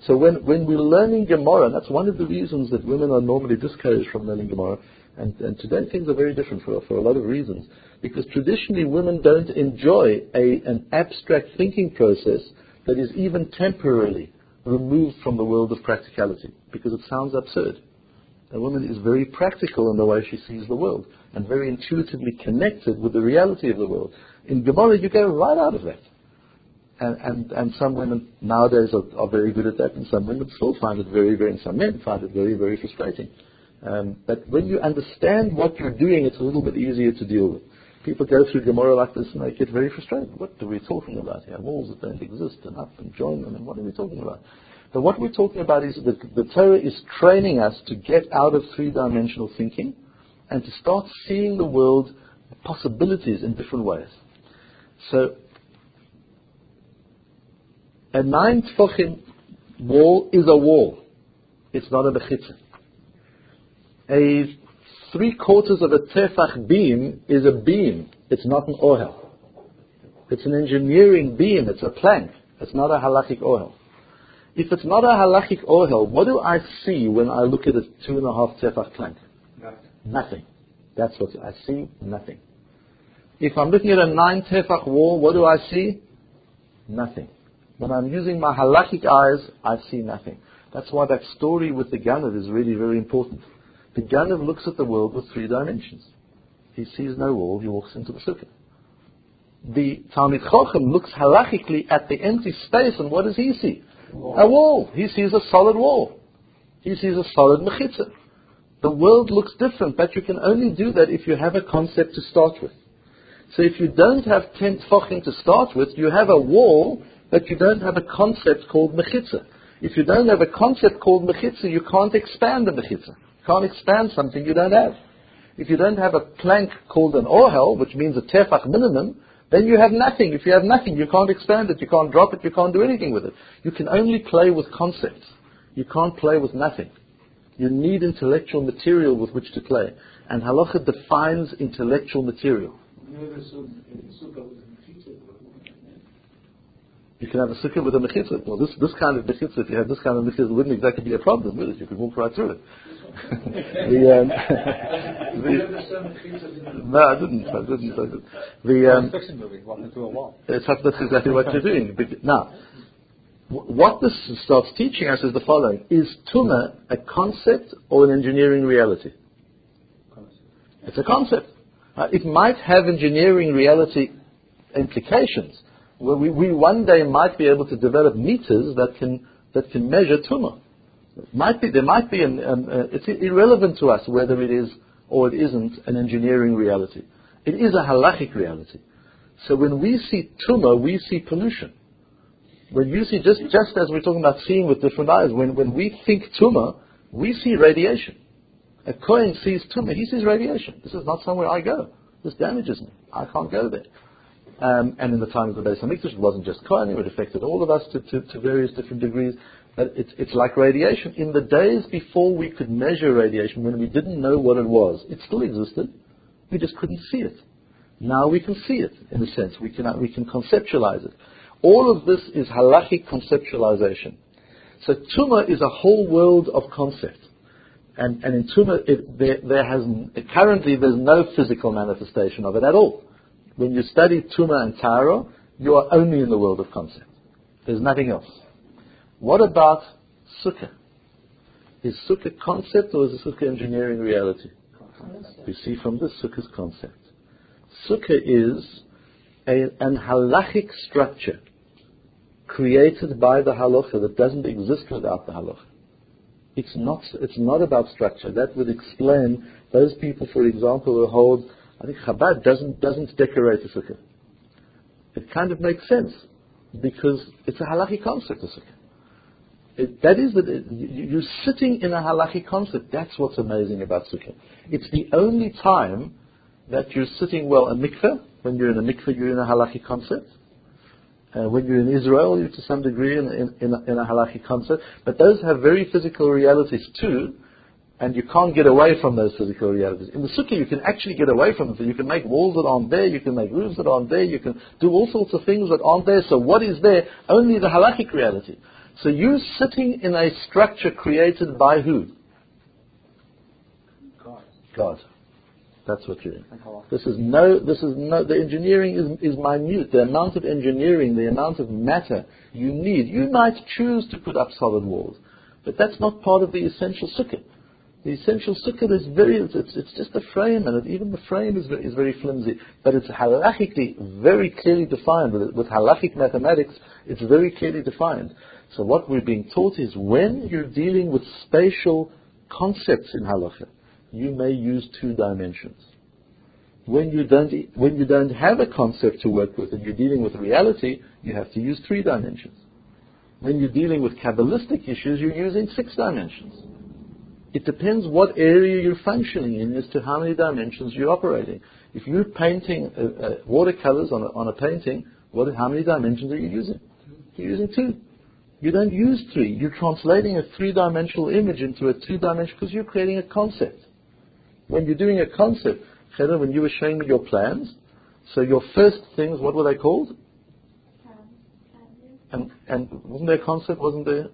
So when we're learning Gemara, that's one of the reasons that women are normally discouraged from learning Gemara. And today things are very different for a lot of reasons. Because traditionally women don't enjoy an abstract thinking process that is even temporarily removed from the world of practicality. Because it sounds absurd. A woman is very practical in the way she sees the world. And very intuitively connected with the reality of the world. In Gemara you go right out of that. And some women nowadays are very good at that, and some women still find it very, very, and some men find it very, very frustrating. But when you understand what you're doing, it's a little bit easier to deal with. People go through Gemara like this and they get very frustrated. What are we talking about here? Walls that don't exist, and up and join them, and what are we talking about? But what we're talking about is that the Torah is training us to get out of three-dimensional thinking and to start seeing the world, possibilities in different ways. So, a 9 tefachim wall is a wall. It's not a mechitza. A 3/4 of a tefach beam is a beam. It's not an ohel. It's an engineering beam. It's a plank. It's not a halachic ohel. If it's not a halachic ohel, what do I see when I look at a 2.5 tefach plank? Nothing. That's what I see. Nothing. If I'm looking at a 9 tefach wall, what do I see? Nothing. When I'm using my halachic eyes, I see nothing. That's why that story with the Ganav is really very important. The Ganav looks at the world with 3 dimensions. He sees no wall, he walks into the sukkah. The Talmid Chacham looks halachically at the empty space, and what does he see? A wall. He sees a solid wall. He sees a solid mechitza. The world looks different, but you can only do that if you have a concept to start with. So if you don't have 10 tefachim to start with, you have a wall, but you don't have a concept called mechitza. If you don't have a concept called mechitza, you can't expand the mechitza. You can't expand something you don't have. If you don't have a plank called an ohel, which means a tefach minimum, then you have nothing. If you have nothing, you can't expand it, you can't drop it, you can't do anything with it. You can only play with concepts. You can't play with nothing. You need intellectual material with which to play. And halacha defines intellectual material. You can have a sukkah with a mechitza. Well, this kind of mechitza, if you have this kind of mechitza, it wouldn't exactly be a problem with it. You could walk right through it. No, I didn't. The fiction movie, walking through a wall. That's exactly what you're doing. Now, what this starts teaching us is the following. Is Tumah a concept or an engineering reality? It's a concept. It might have engineering reality implications. Well, we one day might be able to develop meters that can measure tumah. There might be it's irrelevant to us whether it is or it isn't an engineering reality. It is a halachic reality. So when we see tumah, we see pollution. When you see, just as we're talking about seeing with different eyes, when we think tumah, we see radiation. A Kohen sees tumah, he sees radiation. This is not somewhere I go. This damages me. I can't go there. And in the time of the Beis HaMikdash, it wasn't just Kohanim, it affected all of us to various different degrees. But it's like radiation. In the days before we could measure radiation, when we didn't know what it was, it still existed. We just couldn't see it. Now we can see it, in a sense. We can conceptualize it. All of this is halachic conceptualization. So Tumah is a whole world of concept. And in Tumah, currently there's no physical manifestation of it at all. When you study Tumah and Tahara, you are only in the world of concept. There's nothing else. What about Sukkah? Is Sukkah concept or is it Sukkah engineering reality? We see from this Sukkah's concept. Sukkah is an halachic structure created by the halacha that doesn't exist without the halacha. It's not about structure. That would explain those people, for example, who hold, I think Chabad doesn't decorate a sukkah. It kind of makes sense because it's a halachic concept, a sukkah. You're sitting in a halachic concept. That's what's amazing about sukkah. It's the only time that you're sitting, a mikveh. When you're in a mikveh, you're in a halachic concept. When you're in Israel, you're to some degree in a halachic concept. But those have very physical realities too, and you can't get away from those physical realities. In the sukkah, you can actually get away from them. You can make walls that aren't there, you can make roofs that aren't there, you can do all sorts of things that aren't there. So what is there? Only the halachic reality. So you're sitting in a structure created by who? God. That's what you're in. The engineering is minute. The amount of engineering, the amount of matter you need. You might choose to put up solid walls, but that's not part of the essential sukkah. The essential sukkah is it's just a frame, and even the frame is very flimsy, but it's halachically very clearly defined. With halachic mathematics, it's very clearly defined. So what we're being taught is when you're dealing with spatial concepts in halacha, you may use 2 dimensions. When you don't have a concept to work with and you're dealing with reality, you have to use 3 dimensions. When you're dealing with Kabbalistic issues, you're using 6 dimensions. It depends what area you're functioning in as to how many dimensions you're operating. If you're painting watercolors on a painting, how many dimensions are you using? You're using 2. You don't use 3. You're translating a 3-dimensional image into a 2-dimensional because you're creating a concept. When you're doing a concept, Heather, when you were showing me your plans, so your first things, what were they called? And wasn't there a concept? Wasn't there?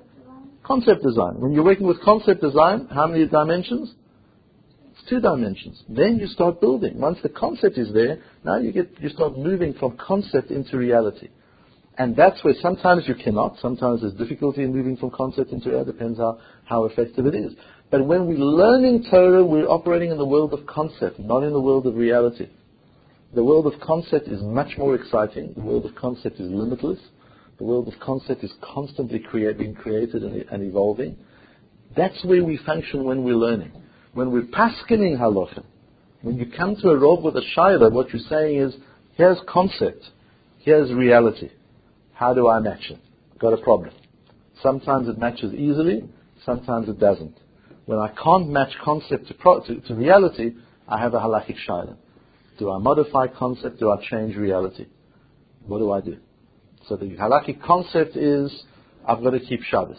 Concept design. When you're working with concept design, how many dimensions? It's 2 dimensions. Then you start building. Once the concept is there, now you start moving from concept into reality. And that's where sometimes you cannot, sometimes there's difficulty in moving from concept into reality, depends how effective it is. But when we're learning Torah, we're operating in the world of concept, not in the world of reality. The world of concept is much more exciting. The world of concept is limitless. The world of concept is constantly being created and evolving. That's where we function when we're learning. When we're paskening halacha, when you come to a rob with a shayla, what you're saying is, here's concept, here's reality. How do I match it? Got a problem. Sometimes it matches easily, sometimes it doesn't. When I can't match concept to reality, I have a halachic shayla. Do I modify concept? Do I change reality? What do I do? So the halachic concept is, I've got to keep Shabbos.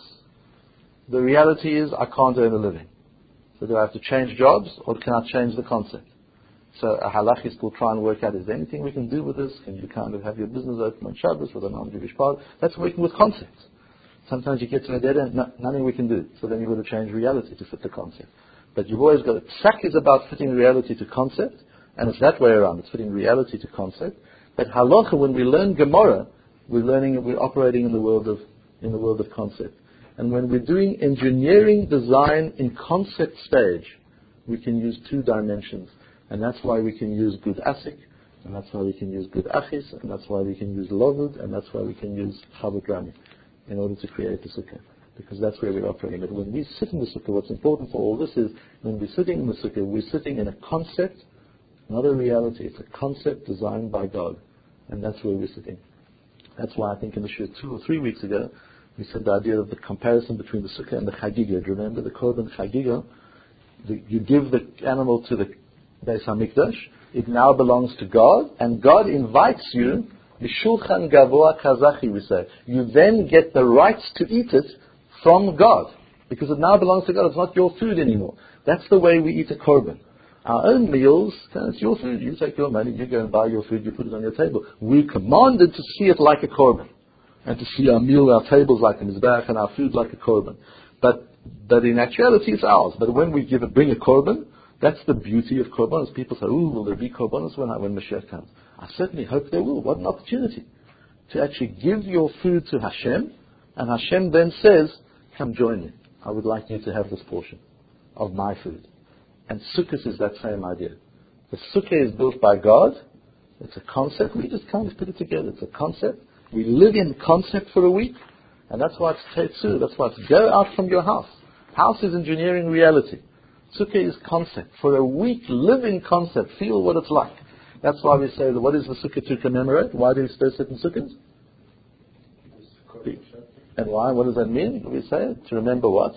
The reality is, I can't earn a living. So do I have to change jobs, or can I change the concept? So a halachist will try and work out, is there anything we can do with this? Can you kind of have your business open on Shabbos with a non-Jewish part? That's working with concepts. Sometimes you get to a dead end, nothing we can do. So then you've got to change reality to fit the concept. But you've always got Psak is about fitting reality to concept, and it's that way around. It's fitting reality to concept. But halacha, when we learn Gemara, we're operating in the world of concept. And when we're doing engineering design in concept stage, we can use 2 dimensions. And that's why we can use good asik, and that's why we can use good achis, and that's why we can use lovud, and that's why we can use chavod rami in order to create the sukkah. Because that's where we're operating. But when we sit in the sukkah, what's important for all this is, when we're sitting in the sukkah, we're sitting in a concept, not a reality. It's a concept designed by God. And that's where we're sitting. That's why I think in the shir 2 or 3 weeks ago, we said the idea of the comparison between the sukkah and the chagiga. Do you remember the korban chagiga? You give the animal to the Beis HaMikdash, it now belongs to God, and God invites you, Mishulchan Gavoa Kazachi, we say. You then get the rights to eat it from God, because it now belongs to God. It's not your food anymore. That's the way we eat a korban. Our own meals, it's your food. You take your money, you go and buy your food, you put it on your table. We're commanded to see it like a korban, and to see our meal, our tables like a mizbeach, and our food like a korban. But in actuality, it's ours. But when we bring a korban, that's the beauty of korbanos. People say, will there be korbanos when Mashiach comes? I certainly hope there will. What an opportunity to actually give your food to Hashem, and Hashem then says, come join me. I would like you to have this portion of my food. And Sukkot is that same idea. The Sukkah is built by God. It's a concept. We just kind of put it together. It's a concept. We live in concept for a week. And that's why it's Tetsu. That's why it's go out from your house. House is engineering reality. Sukkah is concept. For a week, live in concept. Feel what it's like. That's why we say, what is the Sukkah to commemorate? Why do we stay certain Sukkahs? And why? What does that mean? We say it to remember what?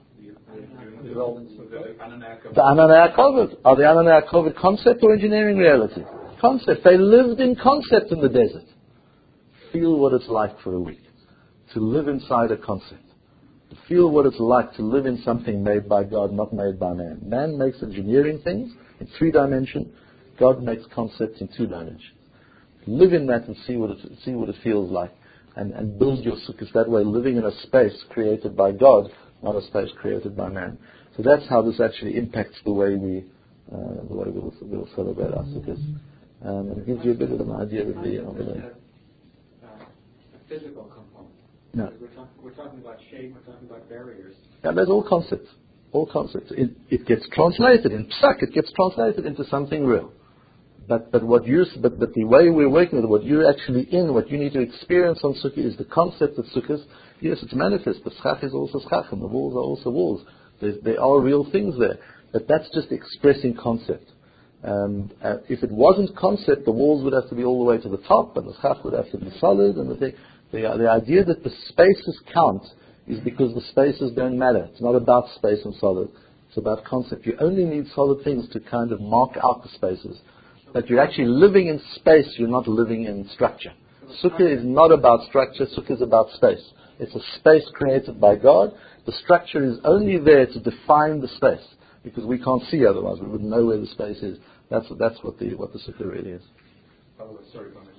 The Ananei HaKovod. Are the Ananei HaKovod concept or engineering reality? Concept. They lived in concept in the desert. Feel what it's like for a week. To live inside a concept. To feel what it's like to live in something made by God, not made by man. Man makes engineering things in 3 dimensions. God makes concepts in 2 dimensions. Live in that and see what it feels like. and build your sukkahs that way, living in a space created by God, not a space created by man. So that's how this actually impacts the way we'll celebrate our sukkahs. And it gives you a bit of an idea of the physical component. No. We're talking about shape, we're talking about barriers. Yeah, there's all concepts. All concepts. It gets translated in psak. It gets translated into something real. But the way we're working with it, what you're actually in, what you need to experience on sukkah is the concept of sukkahs. Yes, it's manifest. The schach is also schach, and the walls are also walls. There are real things there. But that's just expressing concept. If it wasn't concept, the walls would have to be all the way to the top, and the schach would have to be solid, and the idea that the spaces count is because the spaces don't matter. It's not about space and solid. It's about concept. You only need solid things to kind of mark out the spaces. But you're actually living in space, you're not living in structure. Sukkah is not about structure, sukkah is about space. It's a space created by God. The structure is only there to define the space, because we can't see otherwise. We wouldn't know where the space is. That's what the sukkah really is. Sorry,